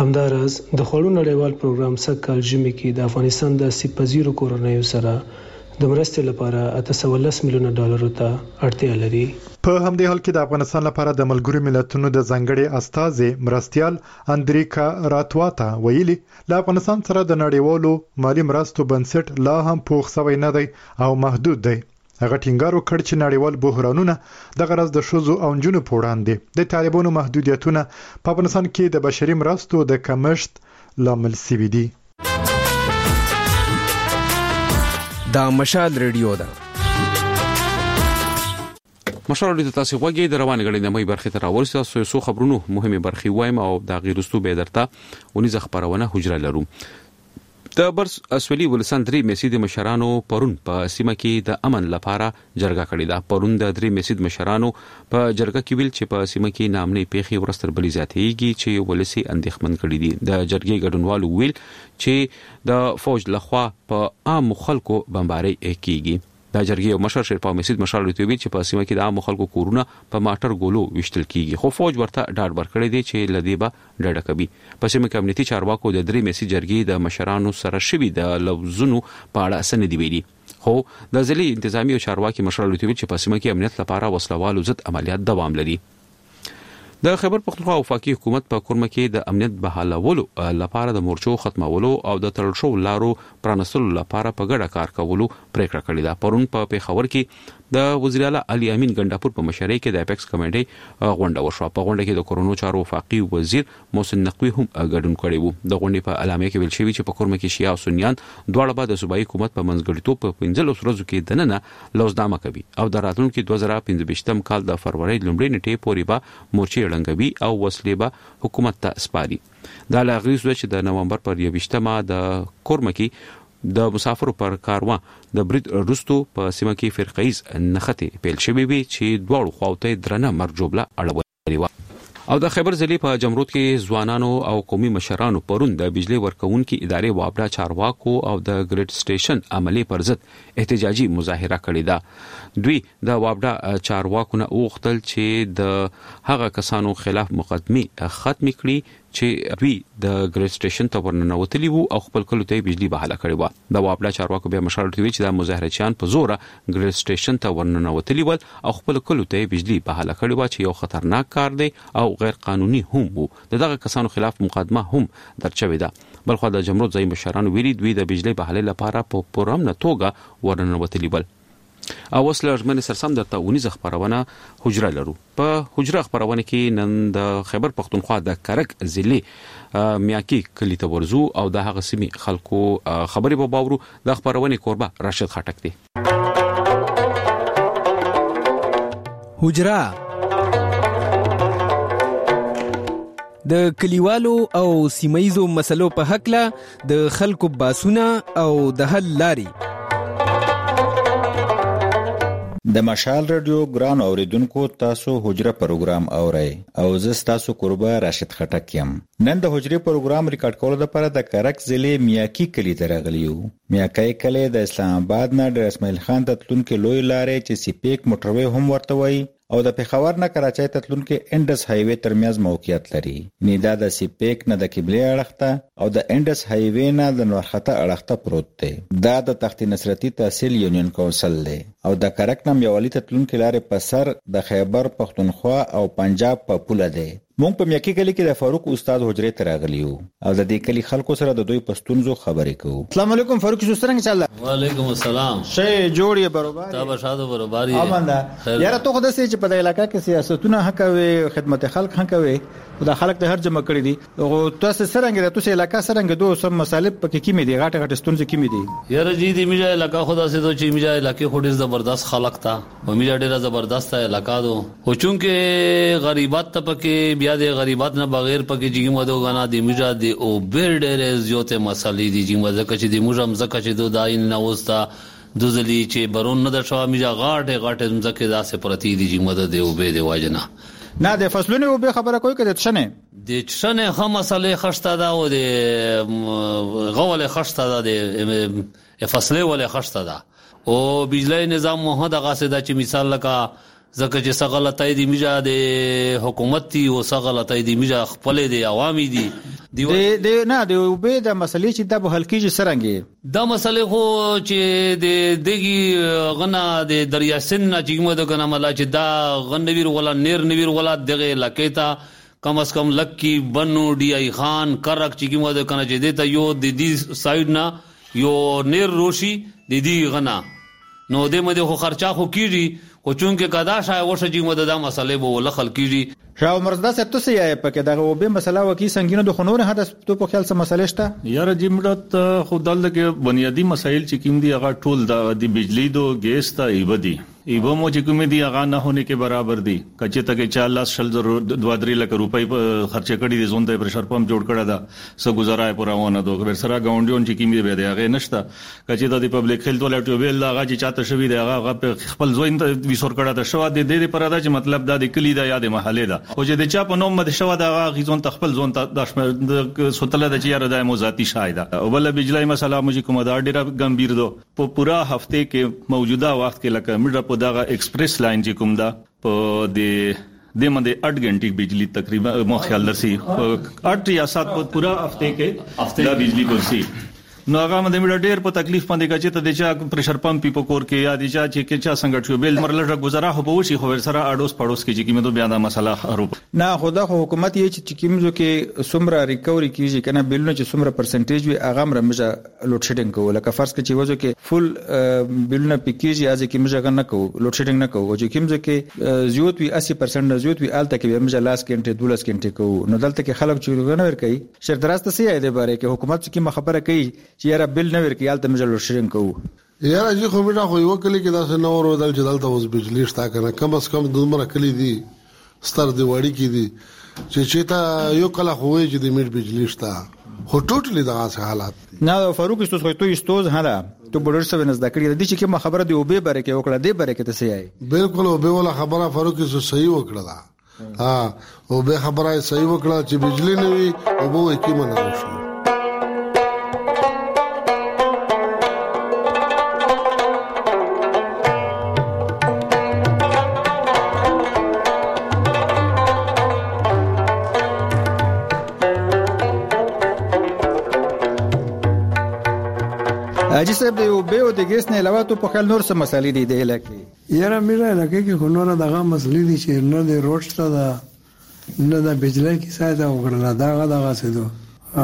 S24: همدارس د خړو نړیوال پروګرام سکهال ژمي کې د افغانستان د سپزیرو کورنیو سره د مرستې لپاره اته سوه لس میلیونه ډالر ته اړتیا لري.
S23: په همدې حال کې د افغانستان لپاره د ملګرو ملتونو د ځانګړي استازي مرستيال اندریکا راتواتا ویلي له افغانستان سره د نړیوالو مالی مرستو بنسټ لا هم پوښ سوی نه دی او محدود دی. هغه ټینګار وکړ چې نړیوال بحرانونه د غرض د شوزو او جنونو په وړاندې د طالبانو محدودیتونه په افغانستان کې د بشري مرستو د کمښت لامل سوي دي.
S2: دا مشال ریډیو ده.
S1: مشال ریډیو تاسو غوږی د روان غړي د مې برخه تر اول تاسو سو خبرونو مهمه برخه وایم او د غیرستو به درته ونی ز خبرونه حجره لرو. د برس اسولی ولسان درې میسید مشرانو پرون په سیمه کې د امن لپاره جرګه کړې ده. پرون د درې میسید مشرانو په جرګه کې ویل چې په سیمه کې نامنې پیخي ورستر بلی زیاتېږي چې ولسی اندېښمن کړي دي. د جرګې ګډونوالو ویل چې د فوج لخوا په عام خلکو بمباري کیږي. د جرګې مشر شیرپا میسید مشال لوتوي چې په سیمه کې د عام خلکو کورونه په ماټر ګولو وشتل کیږي خو فوج ورته ډاډ ورکړی دی چې لدیبه ډډه کوي. په سیمه کې امنیتي چارواکو د درې میسید جرګې د مشرانو سره شوي د لوزونو په اړه سند دی ویلي. خو د ځلي انتظامی او چارواکي مشال لوتوي چې په سیمه کې امنیت لپاره وسلوالو ضد عملیات دوام لري. د خیبر پختونخوا وفاقي حکومت په کورمه کې د امنیت بحالولو لپاره د مورچو ختمولو او د تړل شو لارو پرانستلو لپاره په ګډه کار کولو پریکړه کړې ده. پرون په پیښور کې د وزیر اعلی علي امین ګنداپور په مشرۍ کې د اپیکس کمیټې غونډه وشوه. په غونډه کې د کورونو چارو وفاقي وزیر محسن نقوی هم ګډون کړی وو. د غونډې په اعلامیه کې ویل شوی چې په کورمه کې شیعه او سنیان دواړه به د صوبایي حکومت په منځګړیتوب په پنځلس ورځو کې دننه لوزنامه کوي او د راتلونکي دوه زره پنځه کال د فروری لومړۍ نیټې پورې به مورچې ړنګوي او وسلې به حکومت ته سپاري. دا لاغریز و چې د نومبر پر یوویشتمه د کورمه کې د مسافرو پر کاروان د برید رستو په سیمه کې فرقایز نخته پیل شوی وي چې دواړو خواوته درنه مرجوبله اړه و. او د خیبر ضلع په جمرود کې ځوانانو او قومي مشرانو پرون د بجلی ورکونکو ادارې وابډا چارواکو او د ګریډ سټیشن عملی پر ضد احتجاجي مظاهره کړې ده. دوی د وابډا چارواکو نه وغوښتل چې د هغه کسانو خلاف مقدمه ختم کړي چې دوی د ګریډ سټیشن ته ورننوتلی وو او خپل کلو ته بجلی بحاله کړې و. د وابډا چارواکو بیا مشال ورته چې د مظاهرچیان په زور ګریډ سټیشن ته ورننوتلی ول او خپل کلو ته بجلی بحاله کړې و چې یو خطرناک کار دی او غیر قانوني هم وو. دغه کسانو خلاف مقدمه هم درچوي ده. بلخو د جمرود ځای مشرانو ویلي دوی د بجلی بحاله لپاره په پرامنه توګه ورننوتلی ول. او وسله ژمنه سرسم درته ونیز خبرونه حجره لرو. په حجره خبرونه کې نن د خیبر پختونخوا د کرک ضلع میاکی کلی ته ورزو او د هغه سیمې خلکو خبرې به باورو. د خبرونه کوربه راشد خټک دی.
S2: حجره د کلیوالو او سیمایزو مسلو په حق له د خلکو باسونه او د حل لاري.
S3: د مشال رادیو ګران اوریدونکو تاسو حجره پروګرام اورئ او زه تاسو قربا راشد خټک یم. نن د حجره پروګرام ریکارډ کولو لپاره د کرک ضلع میاکی کلی ته راغلیو. میاکی کلی د اسلام آباد نه د اسماعیل خان ته تلونکو لوی لارې چې سیپیک موټروي هم ورته وایي او د پیښور نه کراچۍ ته تلونکو انډس هایوي ترمنځ موقعیت لري. نیدا د سیپیک نه د قبله اړخته او د انډس هایوي نه د نورخته اړخته پروت دی. دا د تخت نصرتي تحصیل یونین کونسل دی او د کرک نام یوالي ته تلونکو لارې په سر د خیبر پختونخوا او پنجاب په پوله دی. مونږ په میاکی کلی کې د فاروق استاد حجره ته راغلیو او د دې کلی خلکو سره د دوی پښتونزو خبرې کوو.
S4: السلام علیکم فاروق استاد څنګه چل؟
S5: وعلیکم السلام.
S4: شی جوړی برابر
S5: تا بشاده برابر
S4: اماندا یاره ته خو د سې چې په د علاقې کې سیاستونه حق او خدمت خلک حق او د خلک د هر جمع کړی دي او تاسو سرنګ د تاسو علاقې سرنګ دوه سم مسالې پکې کې مې دي غاټه غاټه ستونزې کې مې دي.
S5: یاره جی دې میجا علاقې خدا سي ته چې میجا علاقې خو ډېر زبردست خلک تا او میجا ډېر زبردست علاقې دو او چونکه غریبات ته پکې بیا د غریبات نه بغیر پکې جګ مدو غنا دي میجا دي او بیر ډېر زیاته مسالې دي چې مزه کچې دي موږ هم زکه چې دو داین نه وستا دوزلی چې برون نه د شوا میجا غاټه غاټه مزکه داسې پرتی دي چې مدد دی او به دی واجنه
S4: نه د فصلونو به خبره کوي کده تشنه
S5: د تشنه هم مسالې خشته ده او د غول خشته ده د فصلې ول خشته ده او بجلی نظام مو هدا غاسه ده چې مثال لکه زکه چې سغلطای دی میجا د حکومت دی او سغلطای دی میجا خپل دی عوامي دی
S4: د نه د وبې د مسلې چې د حل کیږي سرنګي
S5: دا مسلې خو چې د دګي غنا د دریا سن چې موږ د غنا ملا چې دا غنویر ولا نیر نویر ولا دغه لکېتا کم از کم لکی بنو ډی ای خان کرک چې موږ د کنه چې دیتا یو د دې سایډ نه یو نیر روشي د دې غنا نو دې مده خو خرچا خو کیږي خو چونکه کدا شای ورشه چې مده دا مسلې به ولخل کیږي
S4: شاو مرزدا سپ ته سي اي پکې دا وبې مسله وکي سنگینه د خنور حدث ته په خیال سم مسلې شته
S6: یاره جمعت خدای کې بنیادی مسایل چې کوم دي هغه ټول د بجلی دو ګیس ته ایبدي ایبو مو چې کوم دي هغه نه هونه کې برابر دي کچې ته کې چالیس شل دوه درې لک روپۍ خرچ کړي دي زون ته پرشر پمپ جوړ کړه دا سو گزارای پرونه دوه ور سره گاونډیون چې کوم دي به هغه نشته کچې د پبلک هیلث ولټو ویل هغه چې چاته شوی دی هغه خپل زوین ته وسور کړه دا شو د دې پردا چې مطلب دا د کلی دا یاد محله دا او چې د چا په نوم مده شو دا هغه ځون تخپل زون ته د سوتله د چیرې د موزاتي شایده او بل بجلی مسله مو چې کوم دا ډیره ګمبیر دو په پورا هفته کې موجوده وخت کې لکه مډه په دغه ایکسپریس لاین چې کوم دا په د د منده اټ غنټې بجلی تقریبا مو خیال درسي اټ یا سات په پورا هفته کې دا بجلی کوسي نو هغه باندې مډ ډېر په تکلیف باندې کچې ته د چا پرشر پمپ په کور کې یا د چا چې کې چا څنګه شو بیل مرلټه گزاره هو به وشي خو سره اډوس پړوس کې چې کیمه بیا دا مسله حروب
S4: نه خدا خو حکومت یې چې کیمزو کې سمره ریکوري کیږي کنه بیلونه چې سمره پرسنټیج وي هغه مرمجه لوډ شیډینګ کوله که فرض کې چې وځو کې فل بیلونه پکیږي از کیمزه نه کو لوډ شیډینګ نه کو او چې کیمزه کې زیوت وي اسی پرسنټ زیوت وي الته کې مرمجه لاس کې دولس غنټه کو نو دلته کې خلک چې نه ور کوي شر دراسته سي دی باره کې حکومت کې خبره کوي چې یاره بل نه ور کې الته مجل شرین کو
S7: یاره چې خو بیا خو یو کلی کې دا څه نور ودل چې دلته اوس بجلی شتا کنه کم از کم دومره کلی دي ستر دی وړي کې دي چې چې تا یو کله خو وي چې د میټ بجلی شتا خو ټوټلی دا حالات
S4: نه فاروق استوس خو تو استوز هلا تو بډر سره نزد کړی د چې کوم خبره دی او به بره کې وکړه دی بره کې ته سي آی
S7: بالکل او به ولا خبره فاروق استوس صحیح وکړه ها او به خبره صحیح وکړه چې بجلی نه وي او به کې منه شي
S4: اجي صاحب دی او به او د ګیس نه علاوه ته په خل نور څه مسالې دي د علاقې
S12: یاره میرا علاقې کې خو نور دغه مسلې دي چې نه د روډ ته دا نه د بجلی کې ساده وګړه دا دغه څه دو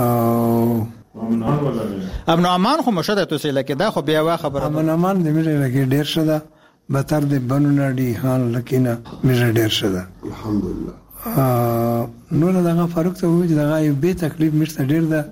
S12: او
S4: امن امان خو مشهد ته سه لکه دا خو بیا وا خبره
S12: امن امان د میرا علاقې ډیر شده به تر د بنو نړۍ حال لکینه میرا ډیر شده الحمدلله نور دغه فاروق ته وځي دغه یو به تکلیف مرته ډیر ده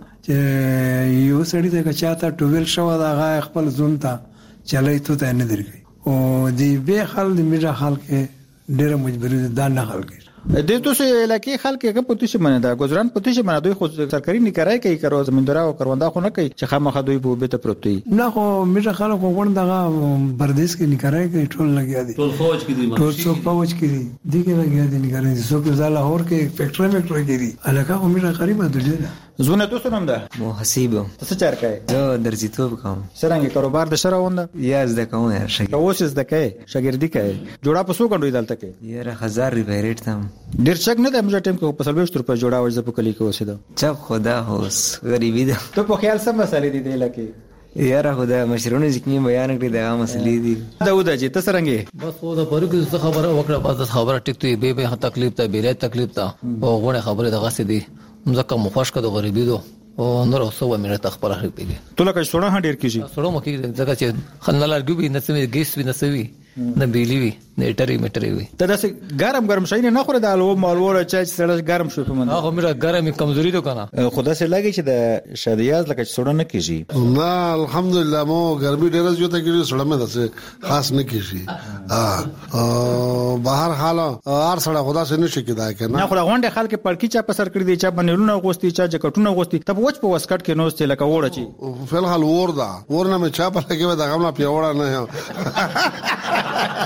S12: یو سړی ته چاته ټویل شو دا غا خپل زون ته چلای ته نه درګي او دی به خل د میرا خل کې ډیره مجبوری ده نه خل کې
S4: د توسه علاقې خلک هغه پوتې شي منه دا گزاران پوتې شي منه دوی خو سرکاري نکرای کوي کارو زمیندارا او کاروندا خو نه کوي چې خامخا دوی په بیت پروتي
S12: نه خو میرا خلک وګون دغه پردیس کې نکرای کوي ټول لګیا دي
S5: ټول فوج کې دي
S12: ټول څو فوج کې دي دغه لګیا دي نکرای دي څو په ځاله اور کې فیکټری فیکټری کې دي الکه هم میرا قریبه ده
S4: زونه تاسو نوم ده
S8: محسیب
S4: څه چار کوي
S8: زه درځیتوب کوم
S4: څنګه کاروبار د شره ونده
S8: یا زده کوم
S4: شګ اوس زده کوي شاګردي کوي جوړه په سو غونډې دلته کې
S8: یاره هزار روپے ریټ تم
S4: ډیر چک نه د امجا ټیم کې په سلويشت روپے جوړه وځه په کلی کې وسیده
S8: چا خدا هوس غریبی ده
S4: ته په خیال سم مسالې دي د علاقې
S8: یاره خدا مشرونه ځکه بیان کړی دا مسلې دي
S4: داوود اجي ته څنګه
S5: بس خو دا پرګ څه خبره وکړه پاتې خبره ټیک ته به به تکلیف ته بیره تکلیف ته او غوړه خبره دغه سي دي مزکه مخوش کده غریبی دو او نور اوسه و مې ته خبره هېږي
S4: ته لکه سوړه هډیر کیږي
S5: سوړه مو کې ځکه چې خنلار ګوبي نسمه ګیس وی نسوي نه بیلی وی نه ټری میټری وی
S4: ته داسې ګرم ګرم شي نه خوره د الو مالوره چا چې سړی ګرم شو په من
S5: هغه مې ګرمي کمزوري تو کنه
S3: خدا سره لګي چې د شادیاز لکه سوړه نه کیږي
S7: نه الحمدلله مو ګرمي ډیره زیاته کیږي سوړه مې داسې خاص نه کیږي ا بهر حال ار سره خدا سره نشي کېدای کنه
S4: نه خو غونډه خلک پړکی چا په سر کړی دی چا بنلونه غوستي چا جکټونه غوستي ته وچ په وسکټ کې نوستې لکه وړه چی
S7: فل حال وردا ورنه مې چا په لګي دا غملا پیوړه نه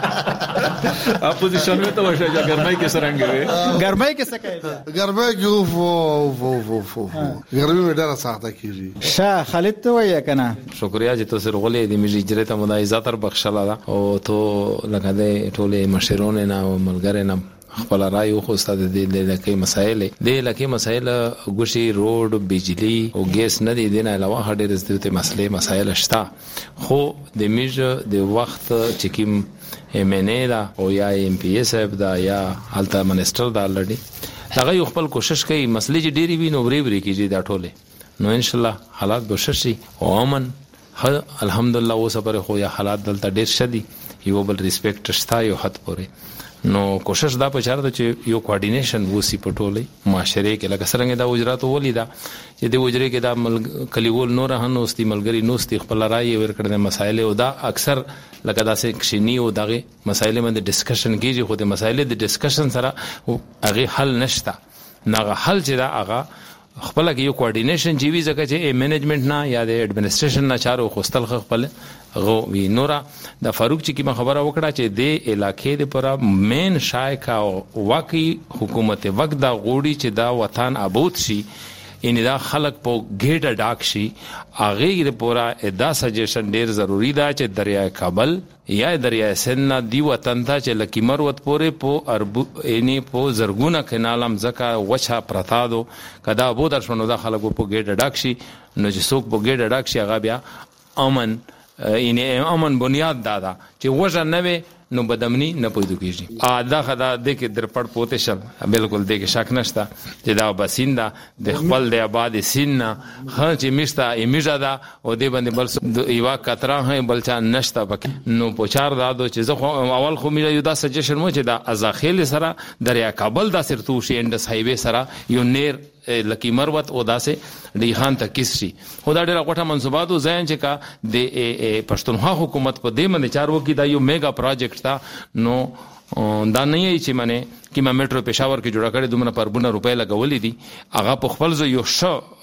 S6: اپوزیشن میں تو وشا گرمائی کے سرنگ ہے
S4: گرمائی کے سکے
S7: گرمائی کی فو فو فو فو گرمی میں ډېر سخته کیږي
S4: شاه خالد ته ویا کنه
S9: شکریا چې تاسو ورغلې د میږي اجرته مدای زاتر بخښلا او ته لکه د ټوله مشرون خبرونه نه او ملګری نه خپل رائے خو ستاسو د لکه مسایل د لکه مسایل ګوشي روډ بجلی او ګیس نه دي نه علاوه هډې رسته مسلې مسایل شته خو د میج د وخت چې کیم ایمنه او یا ام پی ایس اف دا یا الټا منسټر دا لړي هغه یو خپل کوشش کوي مسلې چې ډېری وي نو بری بری کیږي دا ټوله نو ان شاء الله حالات به شي او امن الحمدلله اوس پر خو یا حالات دلته ډېر شدي یو بل ریسپیکټ شته یو حد پورې نو کوشش دا پچاره چې یو کوارډینیشن وسی پټولې معاشره کې لکه څنګه دا وزارت ولیدا چې د وزري کې دا کلیول نور هنو استي ملګری نو استي خپل رائے ورکړل مسایل او دا اکثر لکه دا سه کښینی او دغه مسایل باندې ډیسکشن کیږي خو د مسایل د ډیسکشن سره هغه حل نشته نه حل چې دا هغه خپل کې یو کوارډینیشن جی وی زکه چې منیجمنت نه یا د اډمنستریشن نه چارو خوستل خپل غو وی نورا د فاروق چې کی خبره وکړه چې د علاقې لپاره مین شایکا او واقعي حکومت وقت دا غوړي چې دا وطن آباد شي ان دا خلق په ګډه ډاک شي اغه لپاره ادا سجیشن ډیر ضروری ده چې دریای کابل یا دریای سند دی وطن ته چې لکی مروت پورې په ارب اني په زرګونه کینالم زکا وچا پرتادو کدا بو درشنو دا خلق په ګډه ډاک شي نو چې څوک په ګډه ډاک شي هغه بیا امن اینه امن بنیاد دادا چې وژه نه وي نو بدامنی نه پوهیدو کیږي ا دا خدا د کې در پړ پوتې شل بالکل د کې شک نشته چې دا بسیندا د خپل د آباد سین خ چې مشتا ایمیجا دا او د باندې بل یوا کترا هي بلچا نشته پکې نو پوچار دادو چې زه اول خو مې یو دا سجیشن مو چې دا ازاخیل سره دریا کابل دا سرتو شي انډس هایوي سره یو نیر لکی مروت او داسې ډیخان ته کیسي خدا ډېر غټه منصوبات او ځین چې کا د پښتونخوا حکومت په دې باندې چارو کې دا یو میگا پروجیکټ تا نو دا نه یی چې منه کیما میټرو پېښور کې جوړ کړي دومره پربونه روپۍ لګولې دي هغه په خپل ځای یو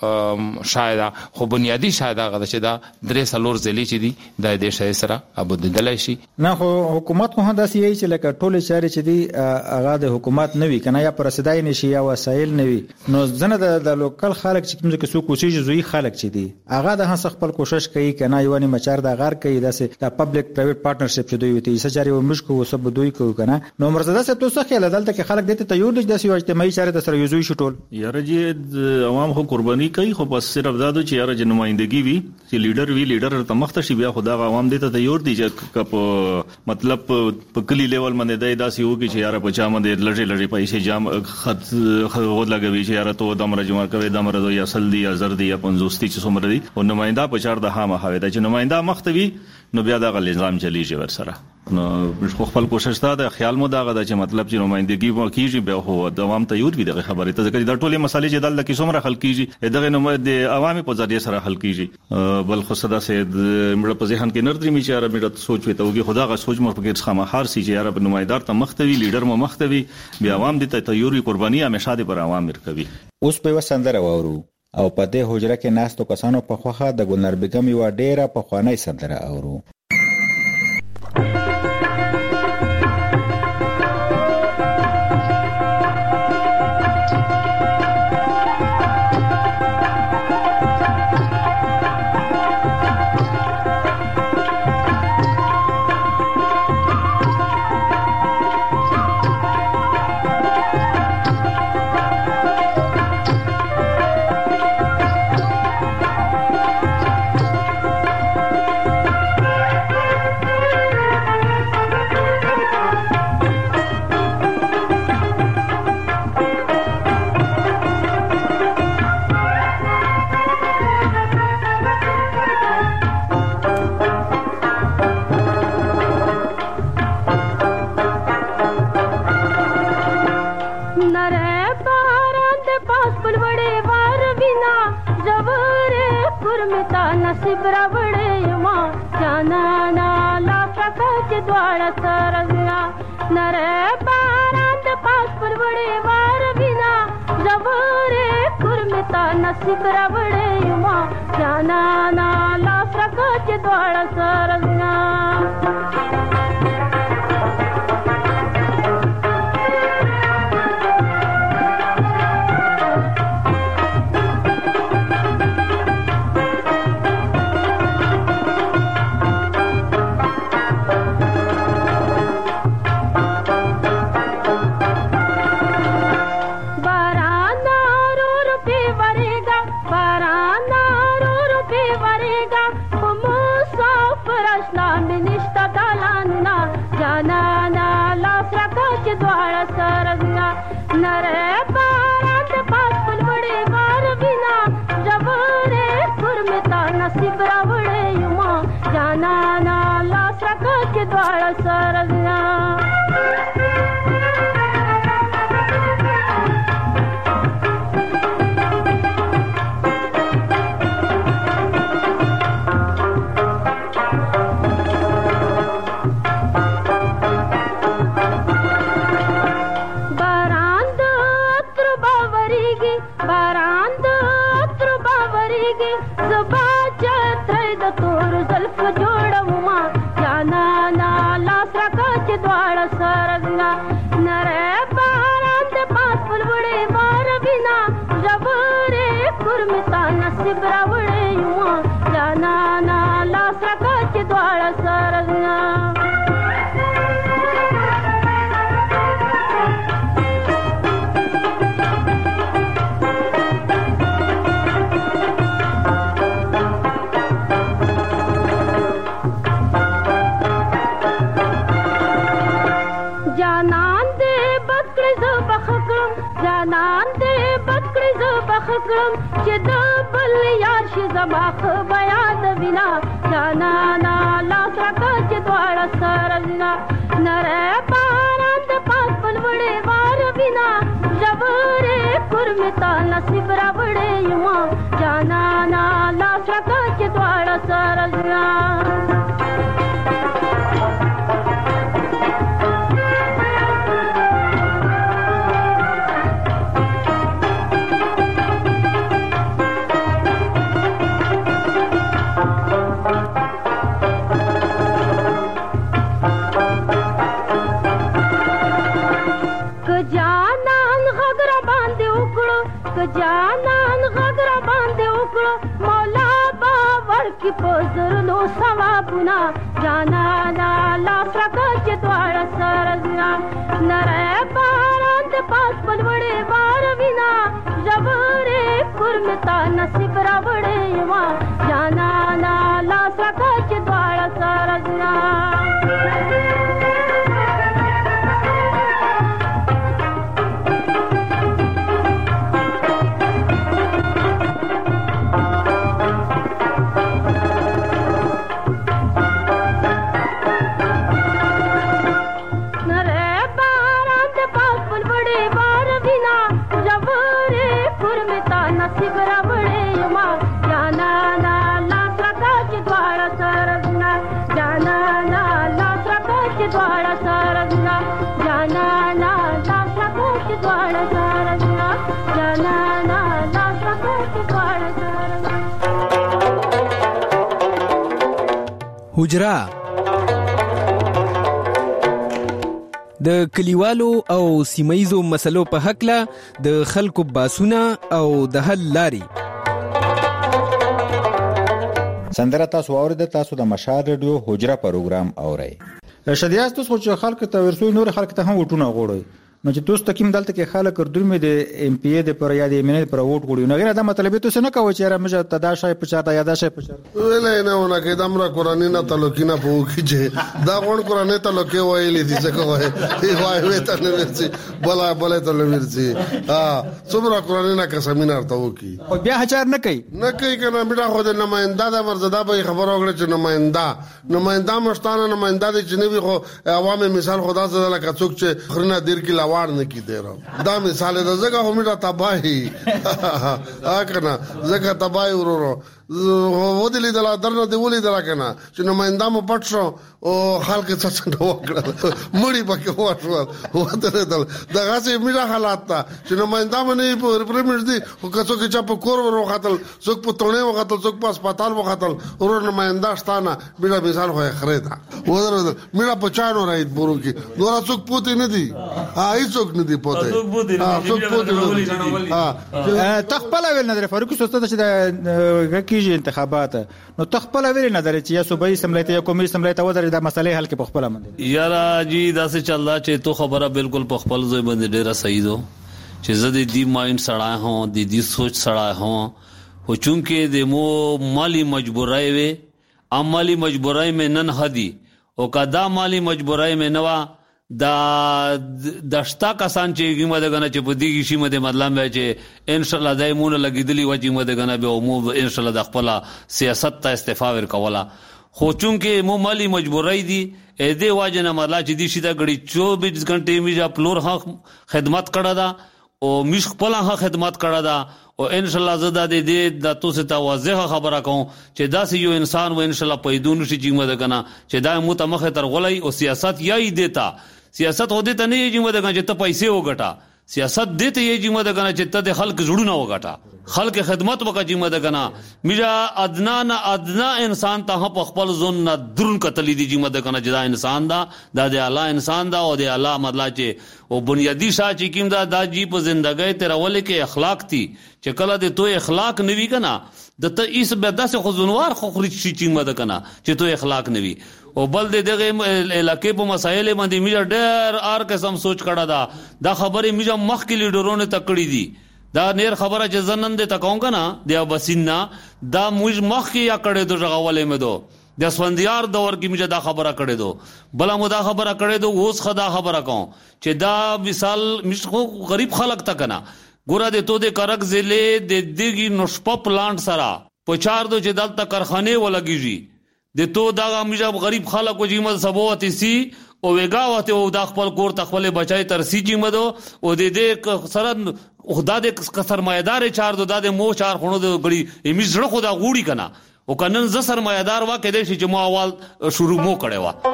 S9: شو شاید خو بنیادی شاید هغه چې دا درې سلور ځلې چې دي د دې شای سره ابو دلای شي
S4: نه خو حکومت خو هدا سي چې لکه ټول چارې چې دي هغه د حکومت نوي کنه یا پرسدای نشي یا وسایل نوي نو ځنه د لوکل خلک چې کوم څه کوشش زوی خلک چې دي هغه د هڅ خپل کوشش کوي کنه یو نه مچار د غار کوي داسې د پبلک پرایویټ پارټنرشپ چې دوی وي چې سچاري ومش کو وسب دوی کو کنه نو مرزده سه تو څه خیال دلته کې خلک دته تیار دي د سیو اجتماعي چارې د سره یوزوي شټول
S6: یار جی عوام خو قرباني کوي خو بس صرف دادو چې یار جن نمائندګي وي چې لیډر وی لیډر ته مخته شي بیا خدا عوام دته تیار دي چې کپ مطلب په کلی لیول باندې دای داسي وو چې یار په چا باندې لړې لړې پیسې جام خط خود لګوي چې یار ته د امر جمع کوي د امر یا اصل دي یا زر دي یا پنځوستي چې څومره دي او نماینده په چار د هامه هاوي د چې نماینده مخته وي نو بیا دا غل نظام چلیږي ور سره نو خپل کوشش تا د خیال مو دا غدا چې مطلب چې نمائندګي مو کیږي به هو د عوام ته یو وي د خبرې ته ځکه دا ټولې مسالې چې دلته کې څومره حل کیږي دغه نو د عوامي په ذریعہ سره حل کیږي بل خو صدا سید مړه په ذهن کې نردري می چې یاره مړه سوچ وي ته وګي خدا غا سوچ مو په کې خامہ هر سي چې یاره په نمائندار ته مختوي لیډر مو مختوي بیا عوام د ته یوري قرباني همیشه د پر عوام مرکوي
S3: اوس په وسندره وورو او په دې حجره کې ناستو کسانو په خوخه د ګلنر بیگم یو ډیره په خوانای سندره اورو
S2: حجرا د کلیوالو او سیمایزو مسلو په حق له د خلکو باسونه او د حل لاري
S3: سندره تاسو اورید تاسو د مشال رادیو حجرا پروګرام اورئ
S4: شدیاس تاسو چې خلک ته ورسوي نور خلک ته هم وټونه غوړي نو چې تاسو تکیم دلته کې خلک کردل مې د ام پی ای د پر یاد ایمنه پر ووټ غوړي نو غیر دا مطلب ته نه کوي چې را مجه تداشای په چاته یاداشای په چاته
S7: ویلې نه ونه کې د امر قرآنی نه تعلقینا په کېږي دا غون قرآنی تعلق وایلې دي څه کوي ای وای وې ته نه ورسي بلا بلا ته نه ورسي ها څومره قرآنی نه قسمینه ارته وکي
S4: او بیا هچار نه کوي
S7: نه کوي کنه بیا خو د نماینده د مرزدا به خبر اوغړي چې نماینده نماینده مشتانه نماینده د جنوي خو عوامي مثال خدا زړه لکه څوک چې خرنه دیر کې لاوړ نه کی دی دا مثال د زګه همډه تباہی اکنه زګه تباہی ورورو و دې لیدل درنه دی ولې دلا کنه چې نماینده مو پټ شو او خلک څه څنګه وکړه مړی پکې وښو و دې دل دا غاسي میرا حالات تا چې نماینده باندې په پرمټ دي او کڅو کې چا په کور ورو خاتل څوک په تونه وختل څوک په هسپتال وختل ورور نماینده شتانه میرا مثال خو خریدا و دې میرا په چانو راځي بورو کې نور څوک پوتې نه دي ها هیڅوک نه دي پوتې ها څوک پوتې
S4: ها تخپل ویل نه فاروق سوسته چې د انتخابات نو تخپل ویل نظر چې یا صوبایي سملایته یا قومي سملایته وزر د مسلې حل کې پخپل مند
S5: یارا جی دا څه چل رہا چې تو خبره بالکل پخپل زوی باندې ډیره صحیح دو چې زدي دی مایند سړا هو دی دی سوچ سړا هو او چونکه د مو مالی مجبورای وي عملی مجبورای مې نن هدي او کدا مالی مجبورای مې نوا دا دشتا کسان چې ګمه دغه چې په دې شي مده مطلب وای چې ان شاء الله دایمونه لګیدلی و چې مده غنه به عموم ان شاء الله د خپل سیاست ته استعفا ورکولا خو چونکه مو مالی مجبورای دي اې دې واجنه مالا چې دې شي دا غړي چوبیس غنټه میجا پلور حق خدمت کړه دا او مش خپل حق خدمت کړه دا او ان شاء الله زدا دې دې د تاسو ته واضح خبره کوم چې دا یو انسان و ان شاء الله پیدون شي چې مده غنه چې دا متمخه تر غلای او سیاست یای دیتا سیاست هودي ته نه یې جمع ده چې ته پیسې وګټا سیاست دې ته یې جمع ده چې ته د خلک جوړونه وګټا خلک خدمت وکړه جمع ده کنه میرا ادنا نه ادنا انسان ته په خپل ځون نه درون کتلې دي جمع ده کنه چې دا انسان دا د الله انسان دا او د الله مطلب چې او بنیادی شاه چې کیم دا د جی په ژوندۍ ته راولې کې اخلاق دي چې کله دې تو اخلاق نوي کنه د ته ایس به داسې خزونوار خو خرج شي چې مده کنه چې تو اخلاق نوي او بل دې دغه علاقې په مسایل باندې میرا ډېر ار قسم سوچ کړه دا دا خبره میرا مخ کې لیډرونه تکړی دي دا نیر خبره چې زنن دې تکاو کنه د بسینا دا موږ مخ کې یا کړه د غولې مې دو د سوندیار دور کې میرا دا خبره کړه دو بل مو دا خبره کړه دو اوس خدا خبره کوم چې دا مثال مشخو غریب خلک تا کنه ګوره دې تو دې کرک ضلع د دګي نشپ پلانټ سره پچار دو چې دلته کارخانه ولګیږي د تو دا میجا غریب خلکو جیمه سبوتی سی او وګاوته او د خپل کور تخپل بچای تر سی جیمه دو او د دې سره خدا دې سرمایدار چار دو د مو چار خونو د غړي امیز زړه خدا غوړي کنه او کنن ز سرمایدار وا کده شي چې مو اول شروع مو کړي وا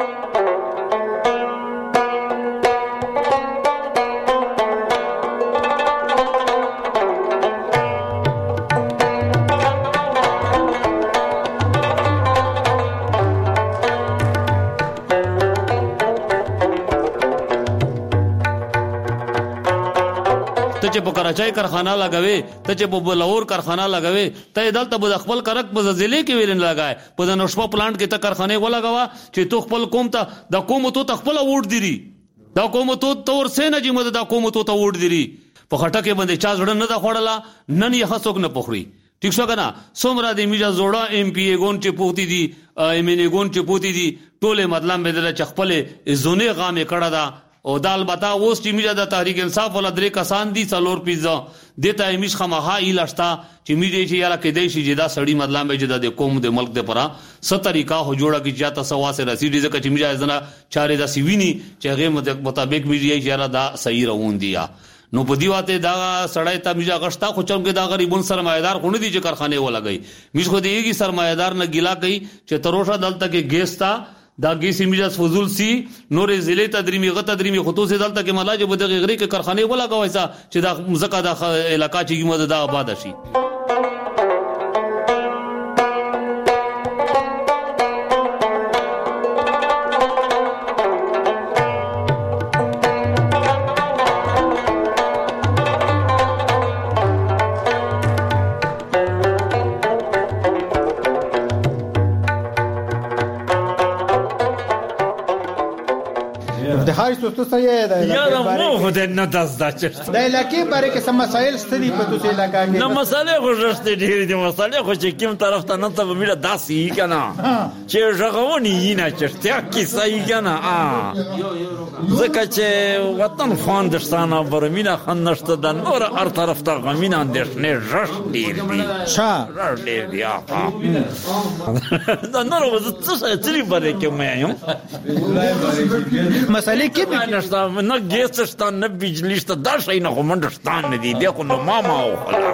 S5: ته په کراچۍ کارخانه لګوي ته چې په بلور کارخانه لګوي ته دلته په خپل کرک په ضلع کې ویلن لګای په د نشپا پلانټ کې ته کارخانه ولګوا چې تو خپل قوم ته د قوم ته خپل ووټ دیری دا قوم ته تور سینه چې مده د قوم ته ووټ دیری په خټکه باندې چا زړه نه دا خوړلا نن یې هڅوک نه پخړي ٹھیک شو کنه سومرا دی میجا زوړه ایم پی ای ګون چې پوتی دي ایم ان ای ګون چې پوتی دي ټوله مطلب بدل چې خپل زونه غامه کړه دا او دال بتا اوس چې میجا د تحریک انصاف ول درې کسان دي څلور پیزا دته ایمیش خمها ایلاشتا چې میجا چې یاله کې دی شي دا سړی مطلب چې د قوم د ملک د پرا ست طریقہ هو جوړه کی جاته سوا سے رسیدي ځکه چې میجا ځنه چارې د سیوینی چې هغه مطابق میجا چې یاله دا صحیح روان دي نو په دیواته دا سړی ته میجا غشتا خو چم کې دا غریبون سرمایدار خونه دي چې کارخانه ولګي میش خو دیږي سرمایدار نه ګیلا کوي چې تروشه دلته کې ګیستا دا گیسی میجاز فضول سی نور ضلع تدریمی غ تدریمی خطوط دلته کې ملاج بده غری کې کارخانه ولا کويسا چې دا مزکا د علاقہ چې مده دا آباد شي
S4: هاي څه څه یې ده
S10: یا مو خو دې نه داس دا چې
S4: د علاقې باره کې سم مسایل ستدي په توسه علاقې کې
S10: نو مسالې خو ژړته ډېرې دي مسالې خو چې کوم طرف ته نه ته میره داسې کنه چې ژغونی نه چرته کی صحیح کنه ا ځکه چې وطن خواندستانه برمینا خندشته د نور هر طرف ته غمینا اندېښنې ژړ ډېر دي
S4: شا
S10: ژړ ډېر دي ا دا نور وځ څه څه لري بره کې مې یم
S4: مسالې کې
S10: نشته نه ګیس شته نه بجلی شته دا شي نه کومند شته نه دي بیا خو نو ماما او خلا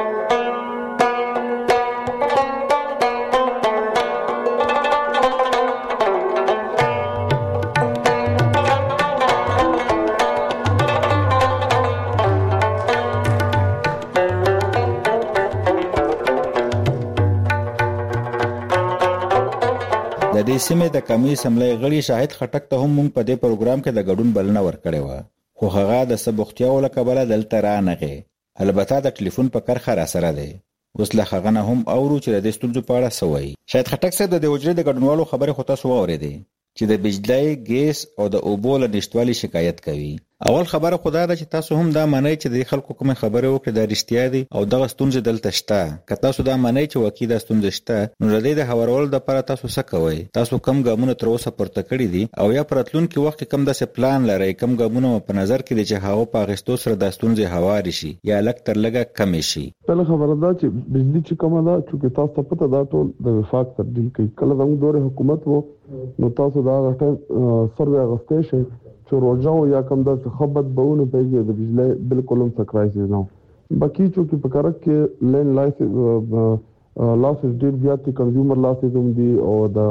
S3: د دې سیمې د کمی سملې غړي شاهد خټک ته هم موږ په دې پروګرام کې د ګډون بلنه ورکړې و خو هغه د سبختیاو لکبله دلته رانغه البته د ټلیفون په کرخه را سره دی اوس له هغه نه هم اورو چې د ستونزو په اړه سوي شاهد خټک صاحب د وجرې د ګډونوالو خبره خو تاسو واورېدې چې د بجلی ګیس او د اوبو له نشټوالي شکایت کوي اول خبره خدای ده چې تاسو هم دا معنی چې د خلکو کوم خبره وکړي د رښتیا دي او دغه ستونزې دلته شته. که تاسو دا معنی چې واقعي د ستونزې شته نو د دې د هوارولو لپاره تاسو څه کوئ؟ تاسو کم ګامونه تر اوسه پورته کړی دي او یا پرتلونکو وخت کم داسې پلان لرئ کم ګامونه په نظر کې دي چې هغه په اغستو سره د ستونزې هواري شي یا لک تر لګه کم شي؟
S11: بل خبره ده چې بجلی چې کومه ده چې تاسو ته پته ده ټول د وفاق تر دې کوي کله زموږ دوره حکومت وو نو تاسو دا غټه سروې اغستې شي چې روزاو یا کوم د خبرت بهونه پیږي د بجلی بالکل هم څه کرایسس نه باقي چې په کارک کې لین لایسنس لاسز ډیر زیات کنزیومر لاسز هم دي او د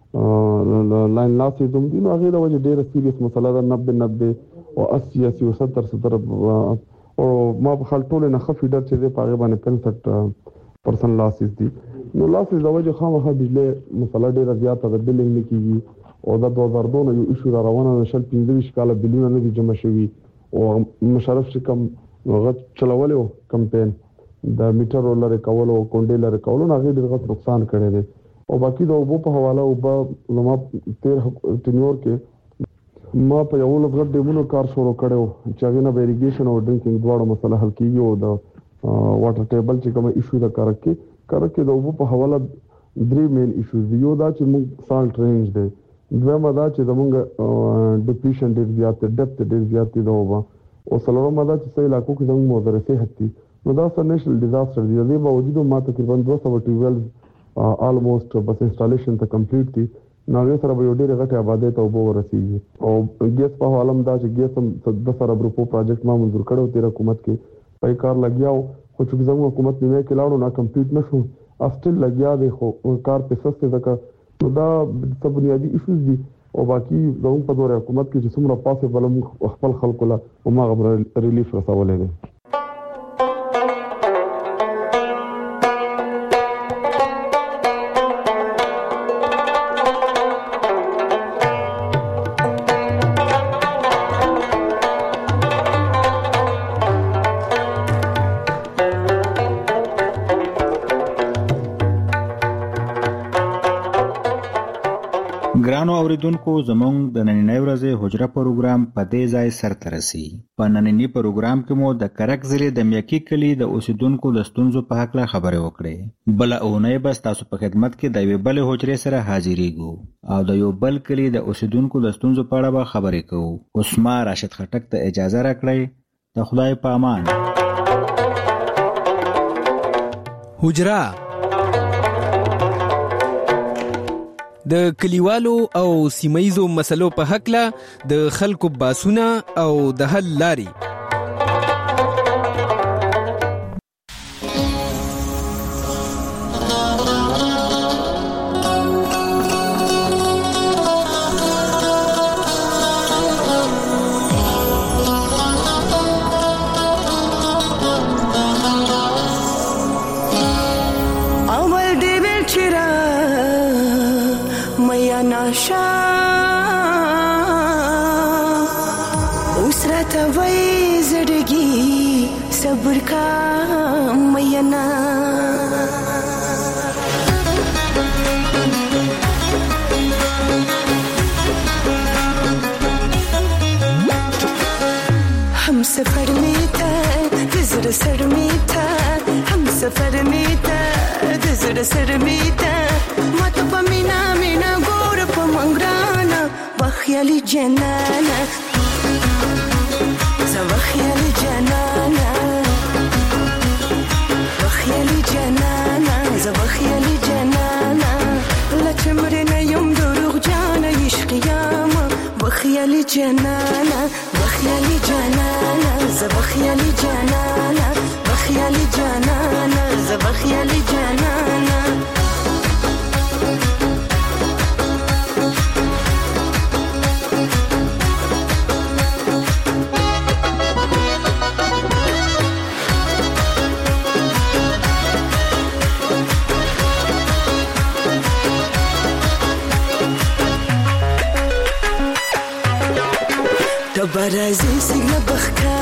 S11: لاین لاسز هم دي نو هغه د وجه ډیره سیریس مسله ده نبه نبه او اسی اسی او ستر ستر او ما په خپل ټول نه خفي ډر چې په هغه باندې پنځه پرسنټ لاسز دي نو لاسز د وجه خامخا بجلی مسله ډیره زیاته ده بلینګ نه کیږي او د دوه هزار دوه یو ایشو را روانه ده شل پنځه کاله بلیونه نه دي جمع شوي او مشرف چې کوم غت چلول او کمپاین د میټر ولر کول او کونډې لر کول نه غیر غت نقصان کړي دي او باقي د وبو په حواله او په لمه تیر ټینور کې ما په یو لږ ډیمونو کار شروع کړو چې هغه نه ایریګیشن او ډرینکینګ دواړه مسله حل کیږي او د واټر ټیبل چې کوم ایشو د کار کې کار کې د وبو په حواله درې مین ایشوز دی یو دا چې موږ سالټ رینج دی دویمه دا چې زمونږ ډیپریشن ډیر زیات دی ډیپت ډیر زیات دی دا وبا او څلورمه دا چې په علاقو کې زموږ موثر صحت دي نو دا سر نېشنل ډیزاستر دی د باوجود ما تقریبا دوه سوه ټیویل آلموست بس انسټالیشن ته کمپلیټ دي نو هغه سره به یو ډیر غټه آبادی ته وبو ورسیږي او ګیس په حوالم دا چې ګیس هم د سره بروپو پروجیکټ ما منظور کړو تیر حکومت کې پای کار لګیاو خو چې زموږ حکومت نیمه کې لاړو نه کمپلیټ نشو اصل لګیا دی خو کار په سسته ځکه نو دا د بنیادی ایشوز دي او باقي زموږ په دوره حکومت کې چې څومره پاسبل موږ خپل خلکو له هماغه ریلیف رسولې دي.
S3: ګرانو اوریدونکو زموږ د نننۍ ورځې حجره پروګرام په دې ځای سرته رسي. په نننۍ پروګرام کې مو د کرک ضلع د میاکي کلي د اوسیدونکو د ستونزو په حق لا خبرې وکړې. بل اونۍ بس تاسو په خدمت کې د یوې بلې حجرې سره حاضرېږو او د یو بل کلي د اوسیدونکو د ستونزو په اړه به خبرې کوو. اوس ما راشد خټک ته اجازه راکړئ. د خدای په امان.
S2: حجره د کلیوالو او سیمایزو مسلو په حق لا د خلکو باسونه او د حل لاري.
S13: صبر کا مینا हम सफर में था गुजर सर में था हम सफर में था गुजर सर में था मत पमीना मीना गोर पमंगराना बखियाली जनाना बखियाली जनाना بخيالي جنانا زبخيالي جنانا لا تمرنا يوم دروغ جانا يشقياما بخيالي جنانا بخيالي جنانا زبخيالي جنانا بخيالي جنانا زبخيالي جنانا برازي سيغنا بخكا